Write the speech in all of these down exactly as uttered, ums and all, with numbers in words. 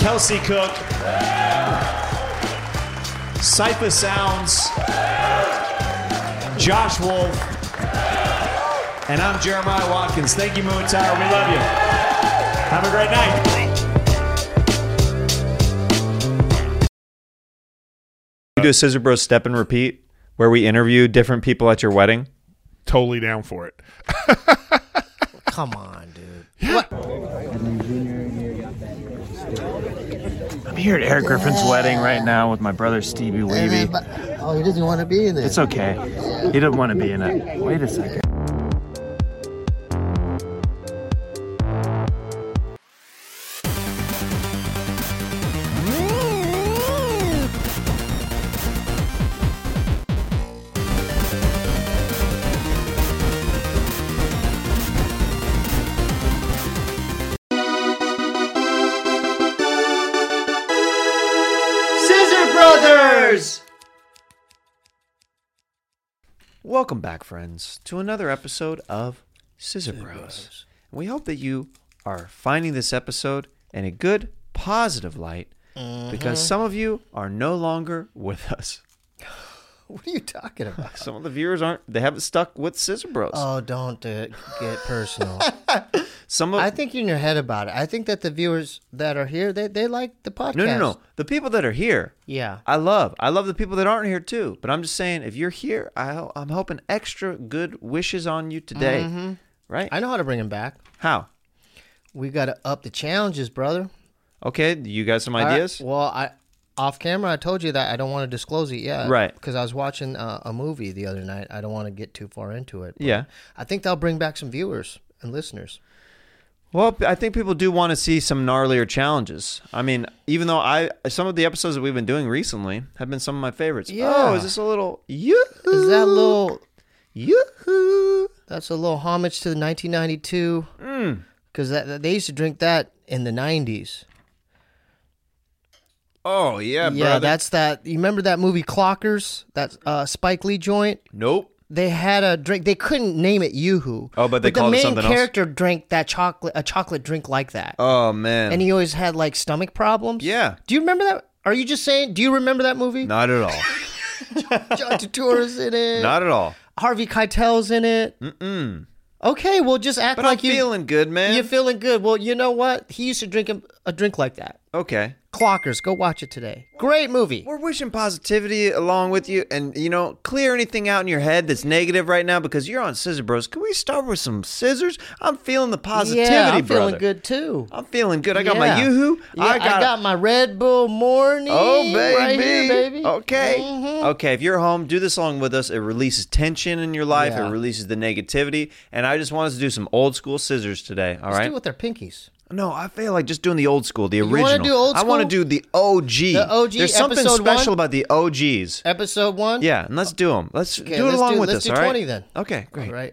Kelsey Cook, Cypher Sounds, Josh Wolf, and I'm Jeremiah Watkins. Thank you, Moon Tower. We love you. Have a great night. We do a Scissor Bros step and repeat where we interview different people at your wedding. Totally down for it. Come on, dude. What? I'm here at Eric Griffin's wedding right now with my brother Stevie Weeby. Oh, he doesn't want to be in this. It's okay. He doesn't want to be in it. Wait a second. Welcome back, friends, to another episode of Scissor Bros. We hope that you are finding this episode in a good, positive light, mm-hmm. because some of you are no longer with us. What are you talking about? Some of the viewers aren't, they haven't stuck with Scissor Bros. Oh, don't uh, get personal. Some of, I think you're in your head about it. I think that the viewers that are here, they, they like the podcast. No, no, no. The people that are here, yeah, I love. I love the people that aren't here too. But I'm just saying, if you're here, I, I'm hoping extra good wishes on you today. Mm-hmm. Right? I know how to bring them back. How? We got to up the challenges, brother. Okay, you got some ideas? Right. Well, I off camera, I told you that I don't want to disclose it yet. Right. Because I was watching uh, a movie the other night. I don't want to get too far into it. Yeah. I think that'll bring back some viewers and listeners. Well, I think people do want to see some gnarlier challenges. I mean, even though I some of the episodes that we've been doing recently have been some of my favorites. Yeah. Oh, is this a little yoo-hoo? Is that a little yoo-hoo? That's a little homage to the nineteen ninety-two. Mm. Because that they used to drink that in the nineties. Oh, yeah, Yeah, brother. that's that. You remember that movie Clockers? That uh, Spike Lee joint? Nope. They had a drink. They couldn't name it Yoo-Hoo. Oh, but they the called it main something else? character drank that chocolate, a chocolate drink like that. Oh, man. And he always had like stomach problems. Yeah. Do you remember that? Are you just saying? Do you remember that movie? Not at all. John Turturro's in it. Not at all. Harvey Keitel's in it. Mm-mm. Okay, well, just act But like I'm you. feeling good, man. You're feeling good. Well, you know what? He used to drink a, a drink like that. Okay. Clockers. Go watch it today. Great movie. We're wishing positivity along with you, and, you know, clear anything out in your head that's negative right now because you're on Scissor Bros. Can we start with some scissors? I'm feeling the positivity, yeah, I'm brother. feeling good too. I'm feeling good. I got Yeah. my Yoo-Hoo. Yeah, I got, I got my Red Bull morning. Oh, baby. Right here, baby. Okay. Mhm. Okay, if you're home, do this along with us. It releases tension in your life. Yeah. It releases the negativity. And I just want us to do some old school scissors today, all Let's right? do it with their pinkies. No, I feel like just doing the old school, the You wanna original. do old I want to school? do the O G. The O G, There's something episode special one? about the O Gs. Episode one. Yeah, and let's do them. Let's Okay, do it let's along do- with let's us, do all right? twenty then. Okay, great. All right.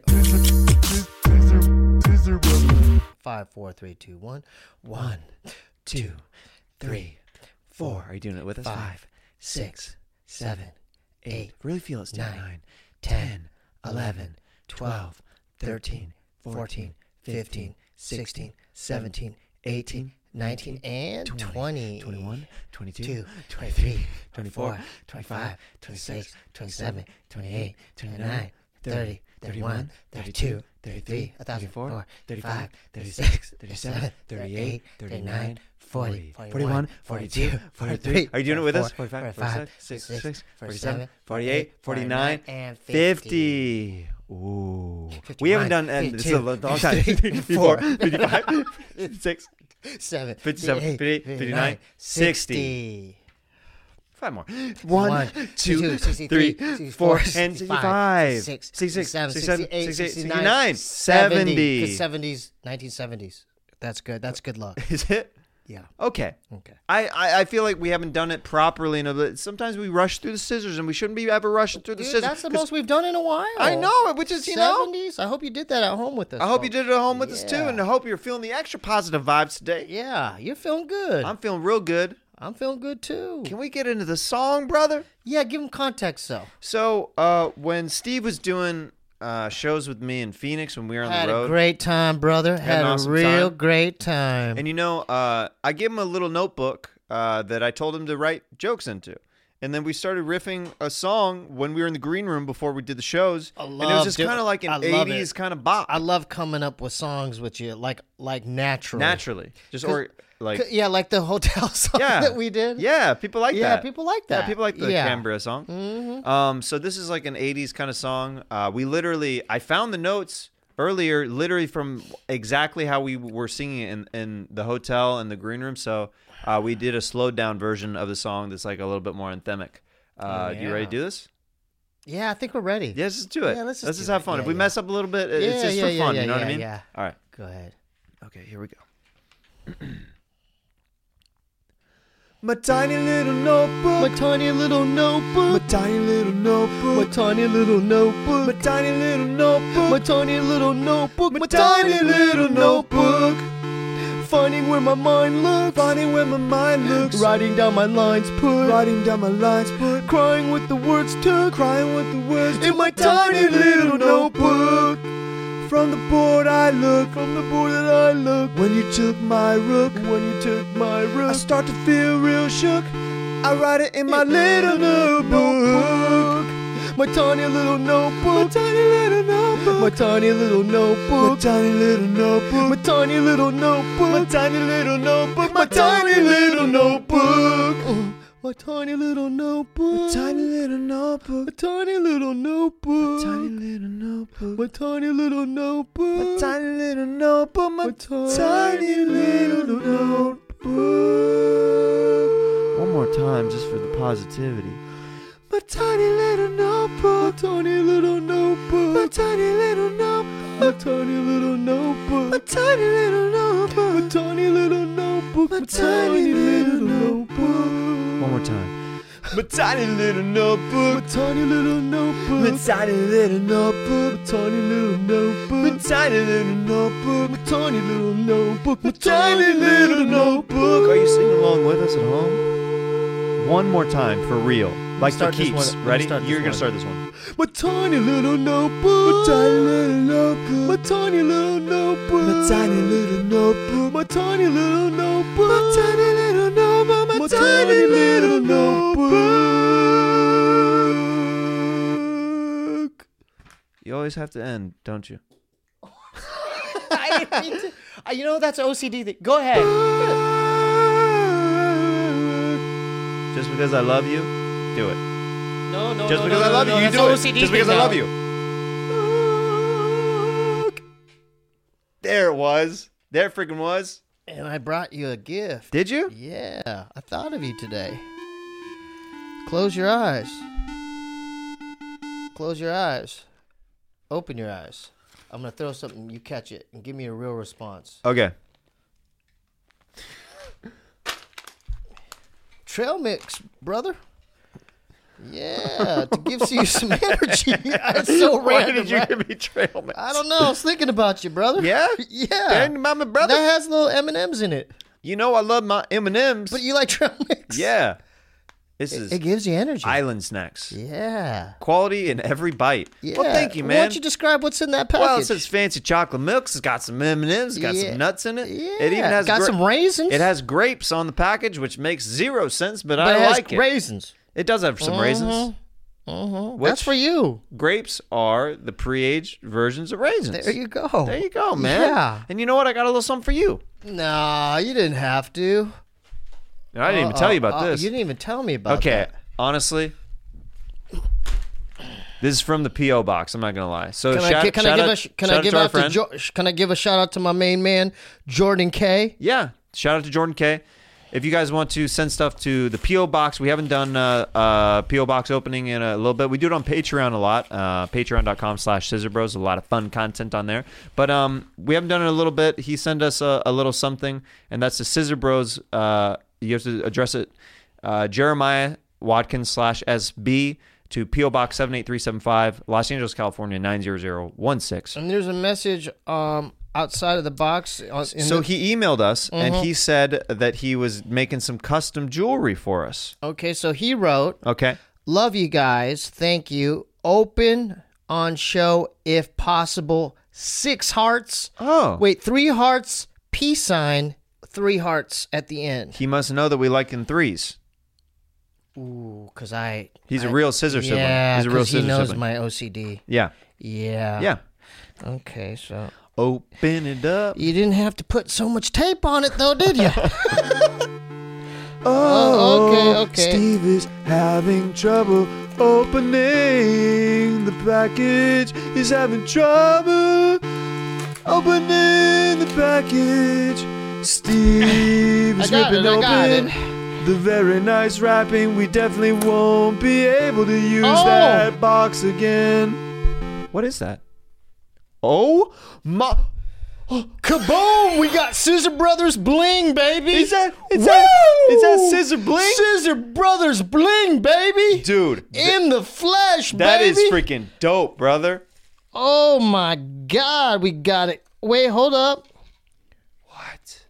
Five, four, three, two, one. One, two, three, four. Are you doing it with us? Five, six, seven, eight, Really feel it, Steve. nine, ten, eleven, twelve, thirteen, fourteen, fifteen, sixteen, seventeen, eighteen, nineteen, and twenty. twenty-one, twenty-two, Two, twenty-three, twenty-four, twenty-four, twenty-five, twenty-six, twenty-seven, twenty-eight, twenty-nine, thirty, thirty-one, thirty-two, thirty-three, thirty-four, thirty-five, thirty-six, thirty-seven, thirty-eight, thirty-nine, forty, forty-one, forty-two, forty-three. Are you doing it with us? forty-five, forty-five, forty-six, forty-six, forty-seven, forty-seven, forty-eight, forty-nine, and fifty. Ooh. We haven't done, and it's a long time. fifty-two, fifty-four, fifty-four, fifty-five, fifty-six, seven, fifty-seven, fifty-eight, fifty-nine, sixty. Five more. One, One, two, two, three, sixty-three, four, sixty-five, and sixty-five. sixty-six, sixty-six, sixty-seven, sixty-seven, sixty-eight, sixty-eight, sixty-nine, sixty-nine, seventy. Because seventies, nineteen seventies. That's good. That's good luck. Is it? Yeah. Okay. Okay. I, I, I feel like we haven't done it properly enough. Sometimes we rush through the scissors, and we shouldn't be ever rushing through the Dude, scissors. that's the 'cause most we've done in a while. I know, which is, you know. seventies. I hope you did that at home with us. I hope you folks. did it at home with us, too, Yeah. and I hope you're feeling the extra positive vibes today. Yeah, you're feeling good. I'm feeling real good. I'm feeling good too. Can we get into the song, brother? Yeah, give them context, though. So, uh, when Steve was doing uh, shows with me in Phoenix when we were on Had the road. a great time, brother. Had, an a awesome real time. great time. And you know, uh, I gave him a little notebook uh, that I told him to write jokes into. And then we started riffing a song when we were in the green room before we did the shows. I and it was love just do- kind of like an I love eighties it. kind of bop. I love coming up with songs with you, like like naturally. Naturally. Just or like C- yeah, like the hotel song yeah. that we did. Yeah, people like Yeah, that. people like that. Yeah, people like the Yeah. Canberra song. Mm-hmm. Um, so this is like an eighties kind of song. Uh, we literally, I found the notes earlier, literally from exactly how we were singing it in, in the hotel and the green room. So uh, we did a slowed down version of the song that's like a little bit more anthemic. Uh, Oh, Do you ready to do this? Yeah, I think we're ready. Yeah, let's just do it. Yeah, let's just let's do just have it. fun. Yeah, if we yeah. mess up a little bit, it's Yeah, just yeah, for yeah, fun. yeah, you know what I yeah, mean? yeah. All right. Go ahead. Okay, here we go. My tiny little notebook. My tiny little notebook. My tiny little notebook. My tiny little notebook. My tiny little notebook. My tiny little notebook. My tiny little notebook. Finding where my mind looks. Finding where my mind looks. Writing down my lines put. Writing down my lines put. Crying with the words took. Crying with the words In my tiny little notebook. From the board I look. From the board that I look. When you took my rook. When you took my I rook. start to feel real shook. I write it in my little notebook. My tiny little My notebook. tiny little notebook. My tiny little My notebook. tiny little notebook. My tiny little notebook. My tiny little notebook. My tiny little notebook. My tiny little notebook. Tiny little notebook. My tiny little notebook. Tiny little notebook. My tiny little notebook. My tiny little notebook. My My tiny tiny little little notebook. One more time, just for the positivity. My tiny little My notebook. tiny little notebook. My tiny little notebook. My tiny little notebook. My tiny little notebook. My tiny little notebook. My tiny little notebook. One more time. My tiny little notebook. My tiny little notebook. My tiny little notebook. My tiny little notebook. My tiny little notebook. My tiny little notebook. My tiny little notebook. Are you singing along with us at home? One more time, for real. Like for start this keeps. one. Let me Ready? start this You're going one. to start this one. My tiny little notebook. My tiny little notebook. My tiny little notebook. My tiny little notebook. My tiny little notebook. My tiny little notebook. My tiny little notebook. You always have to end, don't you? I didn't mean to. Uh, You know, that's O C D thing. Go ahead. Just because I love you, do it. No, no, Just no, because no, I love no, you, you that's do O it. C D Just because I thing love now. you. There it was. There it freaking was. And I brought you a gift. Did you? Yeah, I thought of you today. Close your eyes. Close your eyes. Open your eyes. I'm going to throw something, you catch it, and give me a real response. Okay. Trail mix, brother. Yeah, to give you some energy. It's so Why random. did you right? give me trail mix? I don't know. I was thinking about you, brother. Yeah? Yeah. Dang, mama, brother. That has little M and M's in it. You know I love my M and M's. But you like trail mix. Yeah. This is It gives you energy. Island Snacks. Yeah. Quality in every bite. Yeah. Well, thank you, Why man. don't you describe what's in that package? Well, it says fancy chocolate milks. It's got some M and M's. It's got Yeah. some nuts in it. Yeah. It even has got gra- some raisins. It has grapes on the package, which makes zero sense, but, but I it has like it. raisins. It does have some raisins. Uh-huh. Which- That's for you. Grapes are the pre-aged versions of raisins. There you go. There you go, man. Yeah. And you know what? I got a little something for you. Nah, you didn't have to. I didn't even tell you about Uh, uh, this. You didn't even tell me about Okay, that. honestly, this is from the P O box. I'm not gonna lie. So Can shout, I, can shout I give out, a sh- can shout I give to our out to friend. jo- Can I give a shout out to my main man Jordan K? Yeah, shout out to Jordan K. If you guys want to send stuff to the P O box, we haven't done uh, uh, P O box opening in a little bit. We do it on Patreon a lot. Uh, Patreon.com slash scissorbros. A lot of fun content on there. But um, we haven't done it in a little bit. He sent us a, a little something, and that's the Scissor Bros. Uh, you have to address it. Uh, Jeremiah Watkins slash S B to P O Box seven eight three seven five, Los Angeles, California nine zero zero one six. And there's a message um outside of the box. On, in So the, he emailed us, and Mhm. he said that he was making some custom jewelry for us. okay, so he wrote, Okay. "Love you guys. Thank you. Open on show if possible. Six hearts. Oh. Wait, three hearts, peace sign, three hearts at the end. He must know that we like in threes. Ooh, because I... He's I, a real scissor sibling. Yeah, He's a real because he scissor knows sibling. my O C D. Yeah. Yeah. Yeah. Okay, so... Open it up. You didn't have to put so much tape on it, though, did you? Oh, okay, okay. Steve is having trouble opening the package. He's having trouble opening the package. Steve is I got ripping it, I got open it. the very nice wrapping. We definitely won't be able to use Oh. that box again. What is that? Oh my! Kaboom! We got Scissor Brothers bling, baby. Is that is Woo! that is that Scissor Bling? Scissor Brothers bling, baby. Dude, In the flesh, that baby. is freaking dope, brother. Oh my God, we got it. Wait, hold up. What?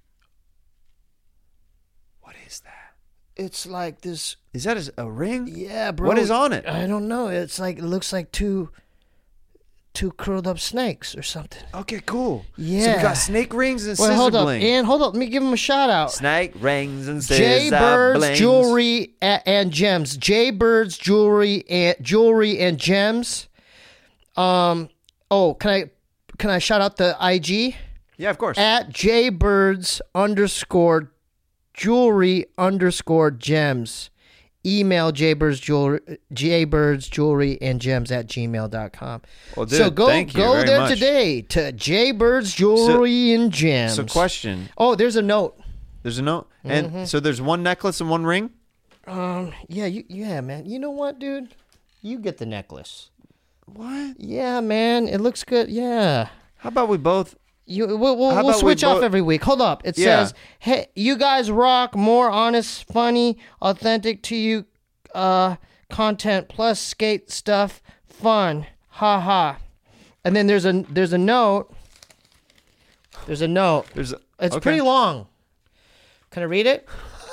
What is that? It's like this. Is that a, a ring? Yeah, bro. What is on it? I don't know. It's like it looks like two, two curled up snakes or something. Okay, cool. So Yeah. we got snake rings and Wait, scissor hold up, bling. and hold up. Let me give him a shout out. Snake rings and scissor Jaybirds blings. Jewelry a- and Gems. Jaybirds Jewelry and Jewelry and Gems. Um. Oh, can I can I shout out the I G Yeah, of course. at Jaybirds underscore Jewelry underscore Gems. Email Jaybirds Jewelry Jaybirds Jewelry and Gems at gmail dot com. Well, dude, so go thank you go very there much. today to Jaybirds Jewelry and Gems. So, question. Oh, there's a note. There's a note, and Mm-hmm. so there's one necklace and one ring. Um. Yeah. You. Yeah, man. You know what, dude? You get the necklace. What? Yeah, man. It looks good. Yeah. How about we both? You. We'll, we'll, How we'll about we switch off both- every week. Hold up. It Yeah. says, "Hey, you guys rock. More honest, funny, authentic to you, uh, content plus skate stuff, fun. Ha ha." And then there's a there's a note. There's a note. There's. A, It's okay. pretty long. Can I read it?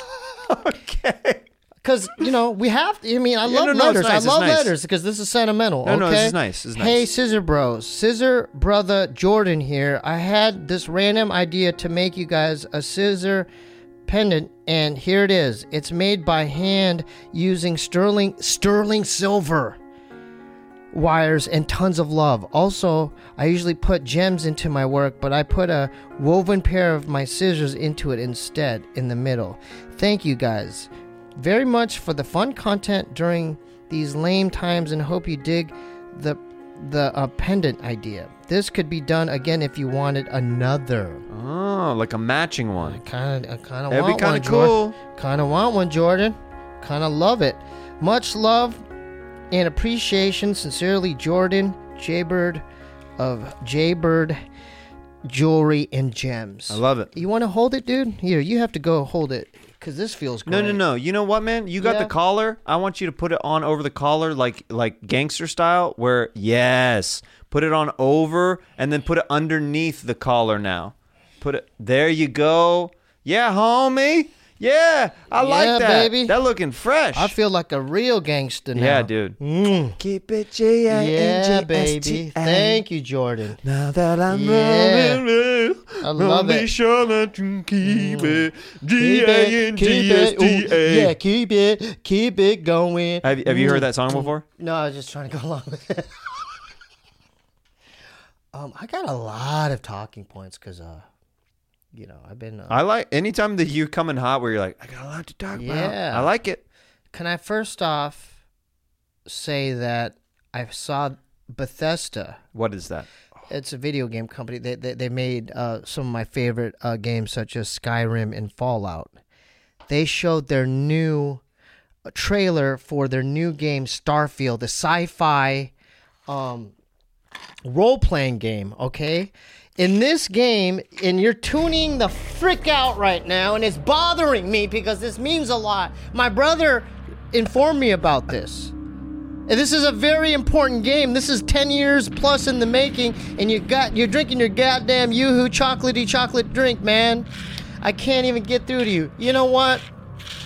Okay. Because, you know, we have to. I mean, I Yeah, love no, no, it's letters. nice, I it's love nice. letters because this is sentimental. No, no, okay? this is nice, this is Hey, nice. Scissor Bros. Scissor Brother Jordan here. I had this random idea to make you guys a scissor pendant, and here it is. It's made by hand using sterling sterling silver wires and tons of love. Also, I usually put gems into my work, but I put a woven pair of my scissors into it instead in the middle. Thank you guys very much for the fun content during these lame times, and hope you dig the the uh, pendant idea. This could be done again if you wanted another. Oh, like a matching one. Kind of, I kind of That'd be want one. kind of cool. Jordan. Kind of want one, Jordan. Kind of love it. Much love and appreciation, sincerely, Jordan Jaybird of Jaybird Jewelry and Gems. I love it. You want to hold it, dude? Here, you have to go hold it because this feels great. No, no, no. You know what, man? You got Yeah. the collar. I want you to put it on over the collar, like like gangster style. Where yes, put it on over, and then put it underneath the collar. Now, put it there. You go. Yeah, homie. Yeah, I Yeah, like that. baby. That looking fresh. I feel like a real gangster now. yeah, dude. Mm. Keep it G I N G S T Yeah, A. baby. Thank you, Jordan. Now that I'm Yeah. rolling, I love be it. sure that you keep it G Keep I it, N keep G S it, T ooh, A. yeah, keep it, keep it going. Have, have you heard that song before? No, I was just trying to go along with it. um, I got a lot of talking points because, uh, you know, I've been. Uh, I like anytime that you come in hot where you're like, I got a lot to talk about. Yeah. I like it. Can I first off say that I saw Bethesda? What is that? It's a video game company. They they, they made uh, some of my favorite uh, games, such as Skyrim and Fallout. They showed their new trailer for their new game, Starfield, the sci-fi um, role-playing game, okay? In this game, and you're tuning the frick out right now, and it's bothering me because this means a lot. My brother informed me about this. And this is a very important game. This is ten years plus in the making, and you got you're drinking your goddamn Yoo-hoo chocolatey chocolate drink, man. I can't even get through to you. You know what?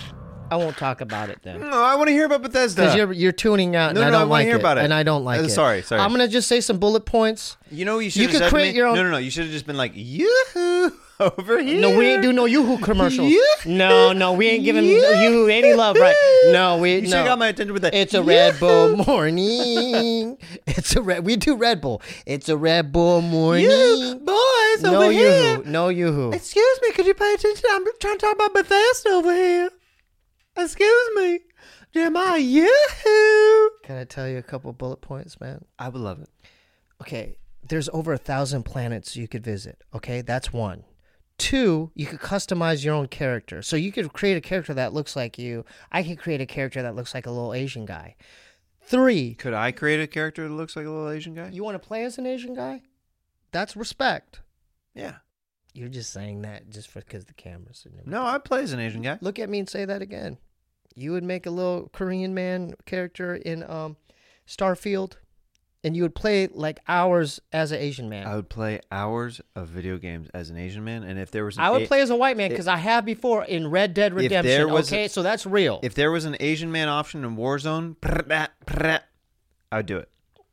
I won't talk about it then. No, I want to hear about Bethesda. Because you're you're tuning out, No, and no, I I don't wanna like hear it, about it. and I don't like Uh, it. sorry, sorry. I'm gonna just say some bullet points. You know, you should. You have could said to create me- your own- No, no, no. You should have just been like, yoo-hoo, over here. No, we ain't do no Yoo-Hoo commercials. Yoo-hoo. No, no, we ain't giving Yoo-Hoo any love, right? No, we You no. should have got my attention with that. It's a Red Bull morning. It's a red. We do Red Bull. It's a Red Bull morning. You boys no over here. Yoo-Hoo. No Yoo-Hoo. Excuse me, could you pay attention? I'm trying to talk about Bethesda over here. Excuse me. Jeremiah, yoo-hoo. Can I tell you a couple bullet points, man? I would love it. Okay, there's over a thousand planets you could visit. Okay, that's one. Two, you could customize your own character. So you could create a character that looks like you. I could create a character that looks like a little Asian guy. Three, Could I create a character that looks like a little Asian guy? you want to play as an Asian guy? That's respect. Yeah. You're just saying that just for because the cameras. Are No, I'd play as an Asian guy. Look at me and say that again. You would make a little Korean man character in um, Starfield, and you would play like hours as an Asian man. I would play hours of video games as an Asian man, and if there was an I would A- play as a white man because I have before in Red Dead there Redemption. was Okay, a- so that's real. if there was an Asian man option in Warzone, I would do it.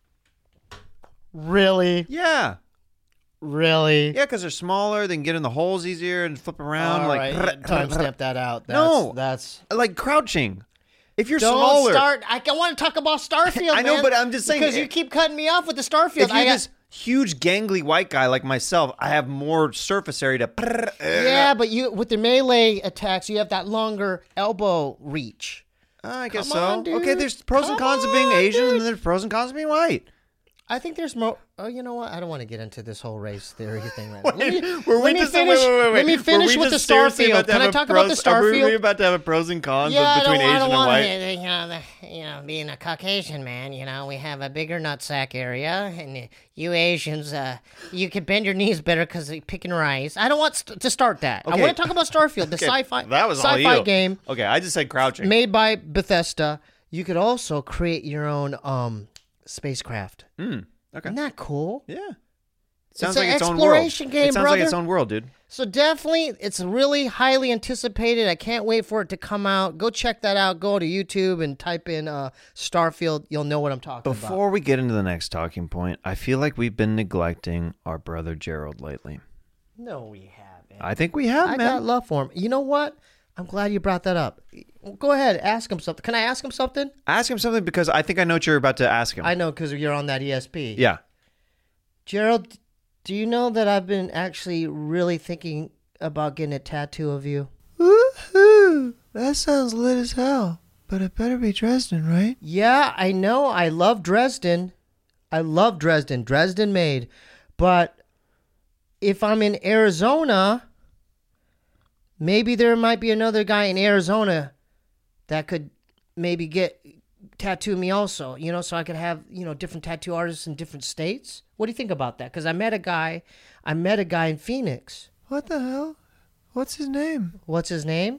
Really, Yeah. really. Yeah, because they're smaller, they can get in the holes easier and flip around. All like right, timestamp that out. That's, No. that's. like crouching. If you're Don't smaller, start. I want to talk about Starfield. I know, man, but I'm just saying- because you keep cutting me off with the Starfield. if you're I got- this huge gangly white guy like myself, I have more surface area to. yeah, but you with the melee attacks, you have that longer elbow reach. I guess Come so. on, dude. Okay, there's pros and Come cons of being on, Asian, dude. and there's pros and cons of being white. I think there's more. Oh, you know what? I don't want to get into this whole race theory thing right now. Let me, Were let me finish. Let me finish with the Starfield. Can I talk about the Are we Starfield? about to have a pros and cons Yeah, of between I don't, Asian I don't and want white? to, you know, the, you know, being a Caucasian man, you know, we have a bigger nutsack area, and uh, you Asians, uh, you can bend your knees better because you're picking rice. I don't want st- to start that. I Okay. want to talk about Starfield, the Okay, sci-fi, that was all sci-fi you. game Okay, I just said crouching. made by Bethesda. You could also create your own um spacecraft. Mm, okay. Isn't that cool? Yeah. Sounds an like its own world. exploration game, It sounds like its brother. own world, dude. So definitely, it's really highly anticipated. I can't wait for it to come out. Go check that out. Go to YouTube and type in uh, Starfield. You'll know what I'm talking about. Before we get into the next talking point, I feel like we've been neglecting our brother Gerald lately. No, we haven't. I think we have, I man. got love for him. You know what? I'm glad you brought that up. Go ahead, ask him something. Can I ask him something? Ask him something because I think I know what you're about to ask him. I know because you're on that E S P. yeah. Gerald, do you know that I've been actually really thinking about getting a tattoo of you? Woohoo! That sounds lit as hell. But it better be Dresden, right? Yeah, I know. I love Dresden. I love Dresden. Dresden made. But if I'm in Arizona, maybe there might be another guy in Arizona that could maybe get tattoo me also, you know, so I could have, you know, different tattoo artists in different states. What do you think about that? Because I met a guy, I met a guy in Phoenix. What the hell? What's his name? What's his name?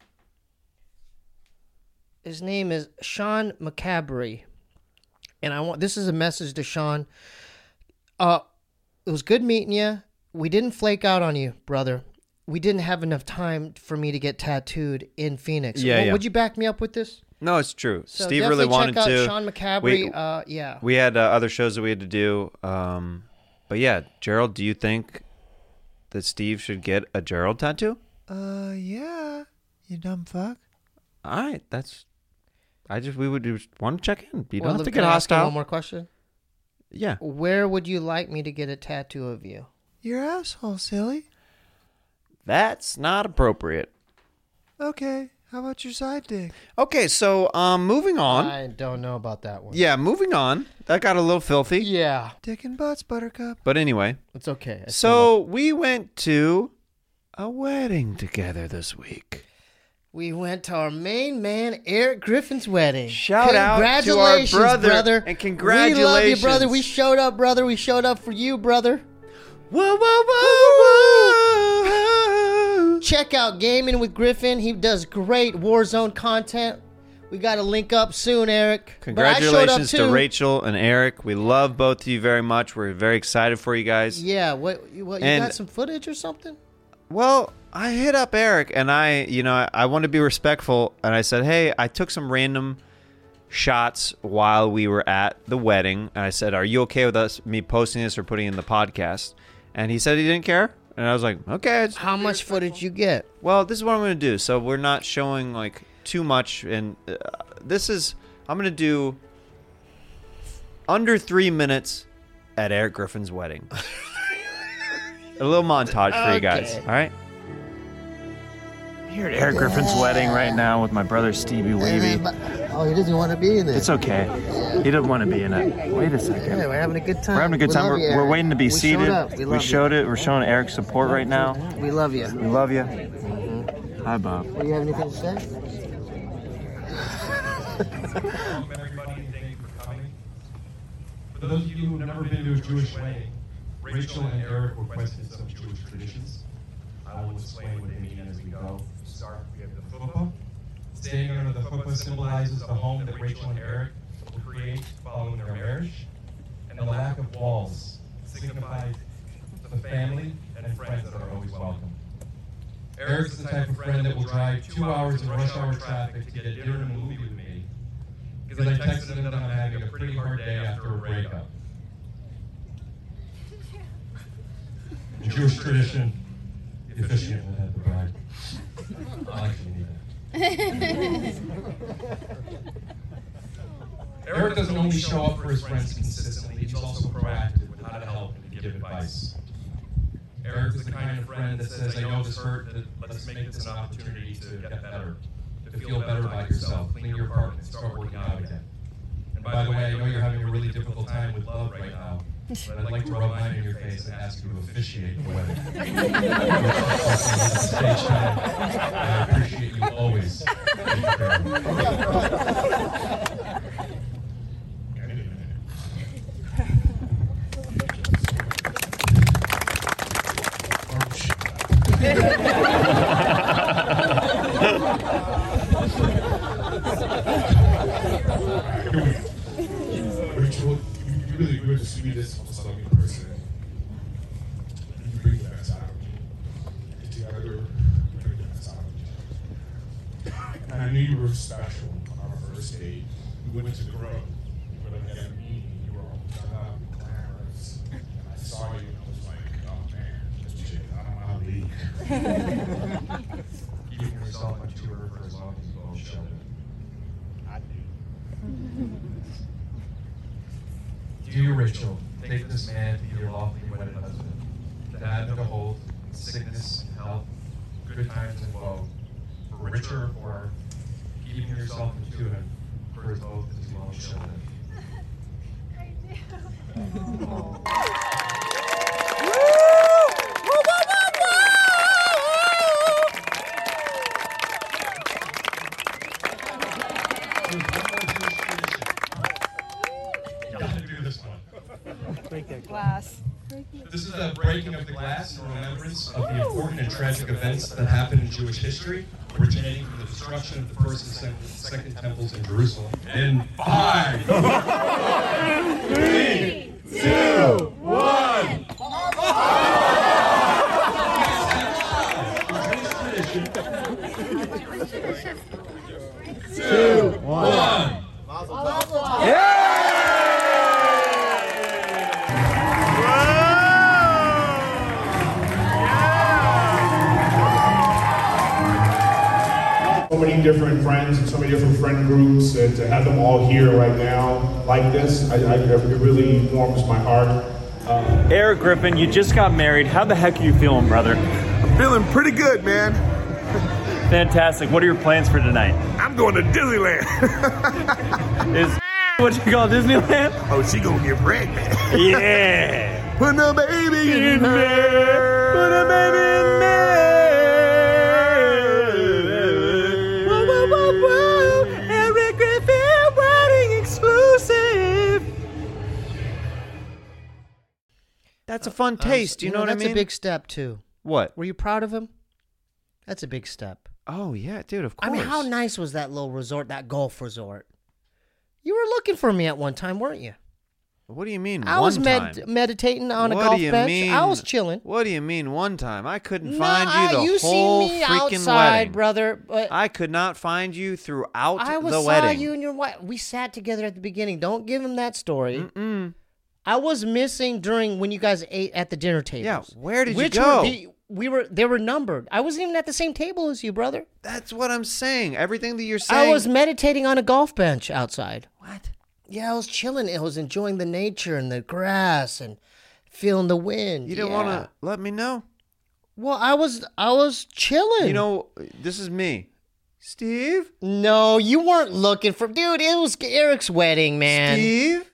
His name is Sean McCabery. And I want this is a message to Sean. Uh it was good meeting you. We didn't flake out on you, brother. We didn't have enough time for me to get tattooed in Phoenix. Yeah, Well, yeah. Would you back me up with this? No, it's true. So Steve really definitely wanted check out to. Sean McCabery. We- uh, yeah. We had uh, other shows that we had to do. Um, but yeah, Gerald, do you think that Steve should get a Gerald tattoo? Uh, yeah, you dumb fuck. All right, that's. I just we would just want to check in. You Well, don't have to can get I ask you hostile. One more question. Yeah. Where would you like me to get a tattoo of you? Your asshole, silly. That's not appropriate. Okay, how about your side dick? Okay, so um, moving on. I don't know about that one. Yeah, moving on. That got a little filthy. Yeah. Dick and butts, buttercup. But anyway, It's okay. I still so we went to a wedding together this week. We went to our main man, Eric Griffin's wedding. Shout out to our Congratulations, brother, brother. and We love congratulations. you, brother. We showed up, brother. We showed up for you, brother. Whoa, whoa, whoa, whoa. Check out Gaming with Griffin. He does great Warzone content. We got to link up soon, Eric. But I showed up Congratulations to too. Rachel and Eric. We love both of you very much. We're very excited for you guys. Yeah, what, what you And- got some footage or something? Well, I hit up Eric, and I, you know, I, I want to be respectful, and I said, hey, I took some random shots while we were at the wedding, and I said, are you okay with us, me posting this or putting it in the podcast? And he said he didn't care, and I was like, okay. How much footage you get? Well, this is what I'm going to do. So we're not showing, like, too much, and uh, this is, I'm going to do under three minutes at Eric Griffin's wedding. A little montage for Okay. you guys, all right? I'm here at Eric Griffin's wedding right now with my brother Stevie Weeby. Oh, he doesn't want to be in it. It's okay. He doesn't want to be in it. Wait a second. Yeah, we're having a good time. We're having a good We time. love We're, you, we're Eric. waiting to be we seated. Showed up. We, We love showed it. We're showing Eric support right now. you. We love you. We love you. Hi, Bob. Do you have anything to say? Welcome everybody and thank you for coming. For those of you who have never been to a Jewish wedding, Rachel and Eric requested some Jewish traditions. I will explain what they mean as we go. To start, we have the chuppah. Standing under the chuppah symbolizes the home that Rachel and Eric will create following their marriage. And the lack of walls signifies the family and friends that are always welcome. Eric's the type of friend that will drive two hours in rush hour traffic to get dinner and a movie with me, because I texted him that I'm having a pretty hard day after a breakup. In Jewish tradition, the officiant will have the bride. I actually need that. Eric doesn't only show up for his friends consistently, he's also proactive with how to help and to give advice. Eric is the kind of friend that says, I know this hurt, that let's make this an opportunity to get better, to feel better about yourself, clean your apartment, start working out again. And by the way, I know you're having a really difficult time with love right now, but I'd like to rub mine in your face and ask you to officiate the wedding. Stage time, and I appreciate you always. Thank you very much. Rachel, you, you really were the sweetest, most loving person. You bring the best out of me. Get together, you bring the best out of me. And I knew you were special on our first date. We went to grow, but I got a meeting. You were all done up and glamorous. And I saw you and I was like, oh man, this chick, I'm out of league. Keeping yourself on tour for as long as you both showed it. I do. Dear Rachel, take this man to be your lawfully wedded husband, to add to hold sickness and health, good times and woe, for richer or poorer, keeping yourself into him for his oath as you long shall live. Glass. This is the breaking of the glass in remembrance of the important and tragic events that happened in Jewish history, originating from the destruction of the first and second, second temples in Jerusalem. In five, three, two, one. Two, one. Yeah! So many different friends and so many different friend groups, and to have them all here right now like this, I, I, it really warms my heart. Uh, Eric Griffin, you just got married. How the heck are you feeling, brother? I'm feeling pretty good, man. Fantastic. What are your plans for tonight? I'm going to Disneyland. Is what you call Disneyland? Oh, she gonna get pregnant. Yeah. Put a baby in there. Put a baby in there. Whoa, whoa, whoa, whoa. Eric Griffin wedding exclusive. That's a fun taste. Do you know what I That's mean? a big step, too. What? Were you proud of him? That's a big step. Oh, yeah, dude, of course. I mean, how nice was that little resort, that golf resort? You were looking for me at one time, weren't you? What do you mean? I one was time? med- meditating on a What golf do you bench. mean? I was chilling. What do you mean one time? I couldn't No, find I- you the you whole seen me freaking outside, wedding, brother. But I could not find you throughout I was the saw wedding. you and your wife. We sat together at the beginning. Don't give him that story. Mm-mm. I was missing during when you guys ate at the dinner table. Yeah, where did Which you go? Were the, we were they were numbered. I wasn't even at the same table as you, brother. That's what I'm saying. Everything that you're saying. I was meditating on a golf bench outside. What? Yeah, I was chilling. I was enjoying the nature and the grass and feeling the wind. You didn't yeah. want to let me know? Well, I was I was chilling. You know, this is me. Steve? No, you weren't looking for dude, it was Eric's wedding, man. Steve?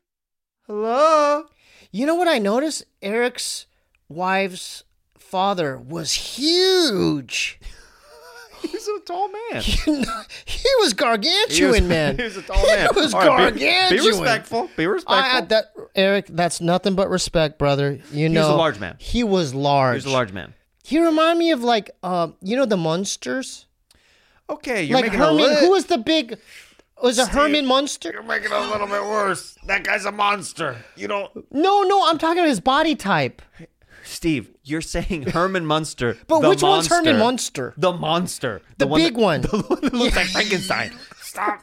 Hello? You know what I noticed? Eric's wife's father was huge. He's a tall man. He was gargantuan, He was, man. He was a tall man. He was All right, gargantuan. be, be respectful. Be respectful. I, that, Eric, that's nothing but respect, brother. You know, was a large man. He was large. He was a large man. He reminded me of like, um, you know, the Munsters. Okay, you're like making Herman. a li- Who was the big? Was it Herman Munster? You're making it a little bit worse. That guy's a monster. You don't. No, no, I'm talking about his body type. Steve, you're saying Herman Munster. But the which one's monster. Herman Munster? The monster. The, one big that, one. The one that looks like Frankenstein. Stop.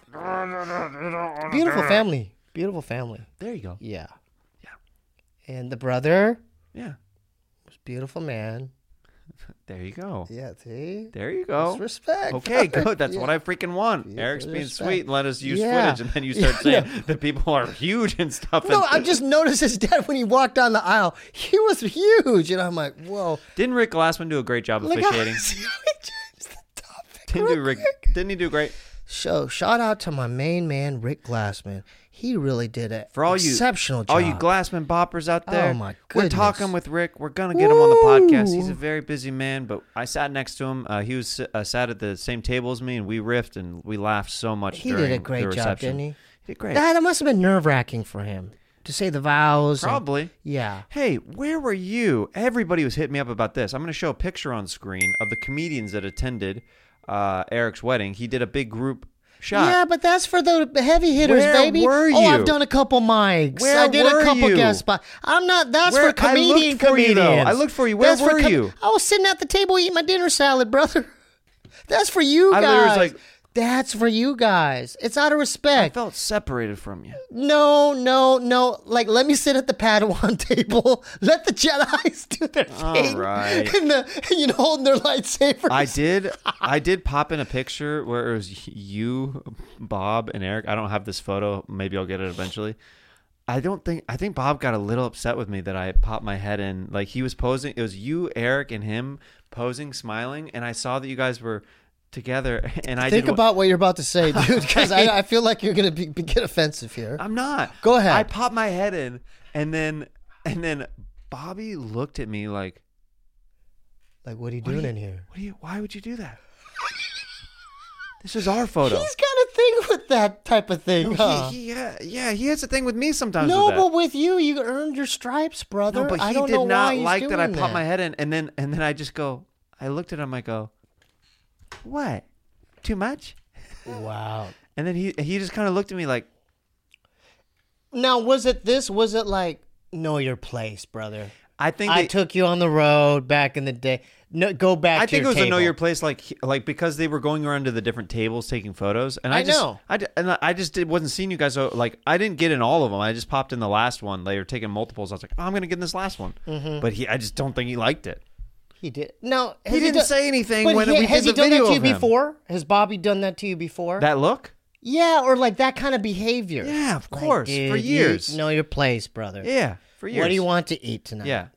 Beautiful family. Beautiful family. There you go. Yeah. Yeah. And the brother Yeah. was a beautiful man. There you go. Yeah, see? There you go. That's respect. Okay, brother. good. That's Yeah. what I freaking want. Yeah, Eric's being respect. sweet and let us use Yeah. footage, and then you start Yeah, saying that people are huge and stuff. No, and I just noticed his dad when he walked down the aisle. He was huge. And I'm like, whoa. Didn't Rick Glassman do a great job Look how officiating? he changed the topic Didn't real do Rick? quick. Didn't he do great? So, shout out to my main man, Rick Glassman. He really did an For all you exceptional job. all you Glassman boppers out there, Oh, my we're goodness. talking with Rick. We're gonna get him on the podcast. He's Woo. a very busy man, but I sat next to him. Uh, he was uh, sat at the same table as me, and we riffed and we laughed so much. He during did a great the job, reception. didn't he? He did great. That, that must have been nerve wracking for him to say the vows. and- Probably. yeah. Hey, where were you? Everybody was hitting me up about this. I'm going to show a picture on screen of the comedians that attended uh, Eric's wedding. He did a big group shot. Yeah, but that's for the heavy hitters, Where baby. were Oh, you? I've done a couple mics. Where I did were a couple you? guest spots. I'm not. That's Where- for comedian I looked for you, comedians. though. I looked for you. Where That's for were you? I was sitting at the table eating my dinner salad, brother. That's for you I guys. literally was like- That's for you guys. It's out of I respect. felt separated from you. No, no, no. Like, let me sit at the Padawan table. Let the Jedis do their All thing. right. And the, you know, holding their lightsabers. I did. I did pop in a picture where it was you, Bob, and Eric. I don't have this photo. Maybe I'll get it eventually. I don't think. I think Bob got a little upset with me that I popped my head in. Like he was posing. It was you, Eric, and him posing, smiling, and I saw that you guys were together. And I Think did, about what you're about to say, dude, because I, I feel like you're gonna be, be, get offensive here. I'm not. Go ahead. I popped my head in, and then and then Bobby looked at me like, Like, what are you What are doing you- in here? "What do you? Why would you do that? This is our photo." He's got a thing with that type of thing, No, huh? he, he, uh, yeah, he has a thing with me sometimes. no, with that. but with you, you earned your stripes, brother. No, but he I don't did know why not he's like that I doing popped my head in, and then and then I just go. I looked at him. I go, "What? Too much?" Wow. And then he he just kind of looked at me like, Now, was it this? Was it like, know your place, brother? I think I they- took you on the road back in the day. No, go back I to think it your was table. a know your place, like he- like because they were going around to the different tables taking photos, and I, I just know. I d- and I just did, wasn't seeing you guys. So like I didn't get in all of them. I just popped in the last one. They were taking multiples. I was like, oh, I'm gonna get in this last one, Mhm. but he I just don't think he liked it. He did. No, He has didn't done- say anything but when he, we has did he the done video that to you of him. before? Has Bobby done that to you before? That look? Yeah, or like that kind of behavior. Yeah, of Like, course, dude, for you years. know your place, brother. Yeah, for years. What do you want to eat tonight? Yeah.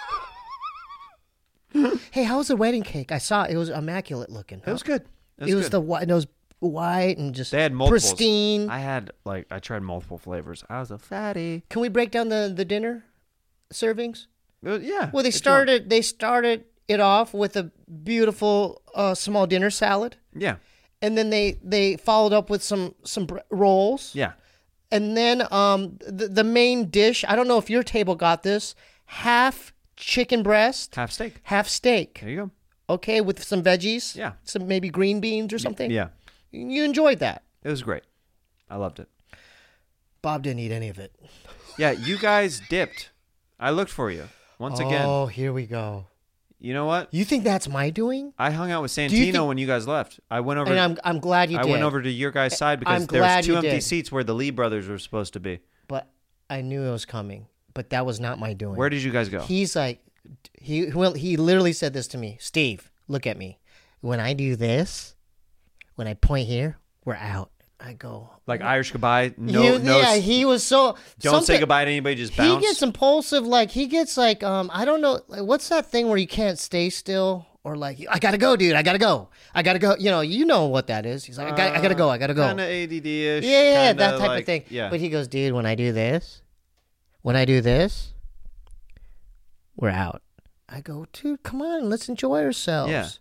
Hey, how was the wedding cake? I saw it was immaculate looking. It was good. It was, It was good. the white. It was white and just They had multiples. pristine. I had like I tried multiple flavors. I was a fatty. Can we break down the, the dinner servings? It was- yeah. Well, they if you want. started. They started it off with a beautiful uh, small dinner salad, Yeah. and then they they followed up with some some br- rolls. Yeah. And then um the, the main dish. I don't know if your table got this. Half chicken breast, Half steak. half steak. There you go. Okay, with some veggies. Yeah. Some maybe green beans or something. Yeah. You enjoyed that. It was great. I loved it. Bob didn't eat any of it. Yeah, you guys dipped. I looked for you once again. Oh, here we go. You know what? You think that's my doing? I hung out with Do you Santino think- when you guys left. I went over. And I'm I'm glad you I did. went over to your guys' side because I'm there was glad two you empty did. seats where the Lee brothers were supposed to be. But I knew it was coming. But that was not my doing. Where did you guys go? He's like, he well, he literally said this to me. Steve, look at me. When I do this, when I point here, we're out. I go Like Irish goodbye. No, He- no. yeah, he was so. Don't say something- goodbye to anybody. Just He bounce. gets impulsive. Like he gets like um I don't know like, what's that thing where you can't stay still or like I gotta go, dude. I gotta go. I gotta go. You know, you know what that is. He's like I gotta, I gotta go. I gotta go. Kind of A D D-ish. Yeah, yeah, kinda that type like- of thing. Yeah. But he goes, dude, when I do this, when I do this, we're out. I go, dude, come on, let's enjoy ourselves. Yeah.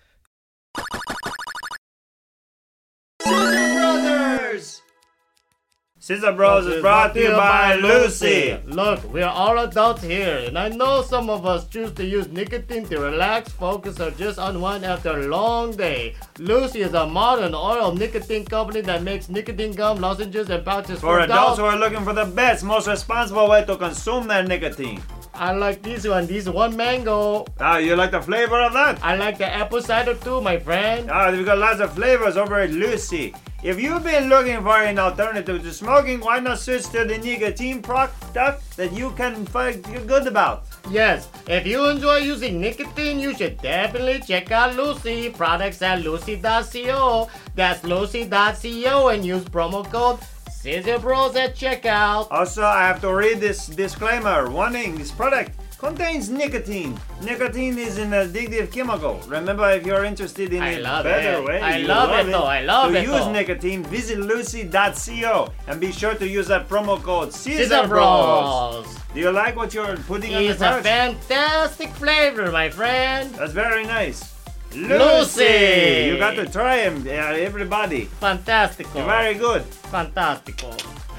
Brothers! Scissor Bros is brought to you by Lucy. Look, we're all adults here, and I know some of us choose to use nicotine to relax, focus, or just unwind after a long day. Lucy is a modern oral nicotine company that makes nicotine gum, lozenges, and pouches For adults who are looking for the best, most responsible way to consume their nicotine. I like this one. This one mango. Ah, you like the flavor of that? I like the apple cider too, my friend. Ah, we've got lots of flavors over at Lucy. If you've been looking for an alternative to smoking, why not switch to the nicotine product that you can feel good about? Yes, if you enjoy using nicotine, you should definitely check out Lucy. Products at lucy dot co. That's lucy dot co and use promo code Scissor Bros at checkout. Also, I have to read this disclaimer. Warning, this product contains nicotine. Nicotine is an addictive chemical. Remember, if you're interested in I a love better it. way, I you love it though. I love to it use though. nicotine, visit lucy dot co and be sure to use that promo code Scissor Scissor Bros. Bros. Do you like what you're putting on the It's a pouch? fantastic flavor, my friend. That's very nice. Lucy! You got to try them, uh, everybody. Fantastico. You're very good. Fantastico.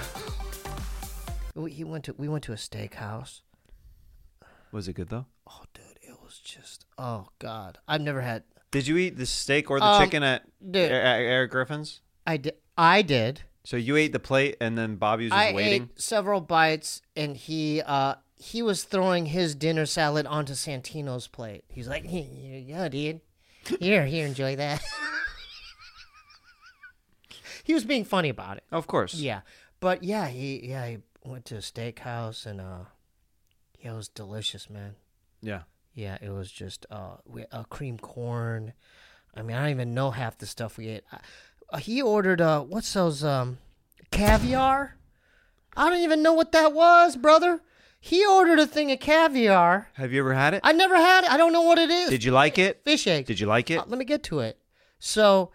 We he went to we went to a steakhouse. Was it good though? Oh, dude, it was just oh god. I've never had. Did you eat the steak or the Um, chicken at, dude. at Eric Griffin's? I did. I did. So you ate the plate and then Bobby was just I waiting. ate several bites, and he uh he was throwing his dinner salad onto Santino's plate. He's like, "Here you go, dude. Here, here, enjoy that." He was being funny about it. Of course. Yeah, but yeah, he yeah he went to a steakhouse, and uh, yeah, it was delicious, man. Yeah. Yeah, it was just uh, we, uh cream corn. I mean, I don't even know half the stuff we ate. Uh, he ordered uh, what's those um, caviar? I don't even know what that was, brother. He ordered a thing of caviar. Have you ever had it? I never had it. I don't know what it is. Did you like it? Fish eggs. Did you like it? Uh, let me get to it. So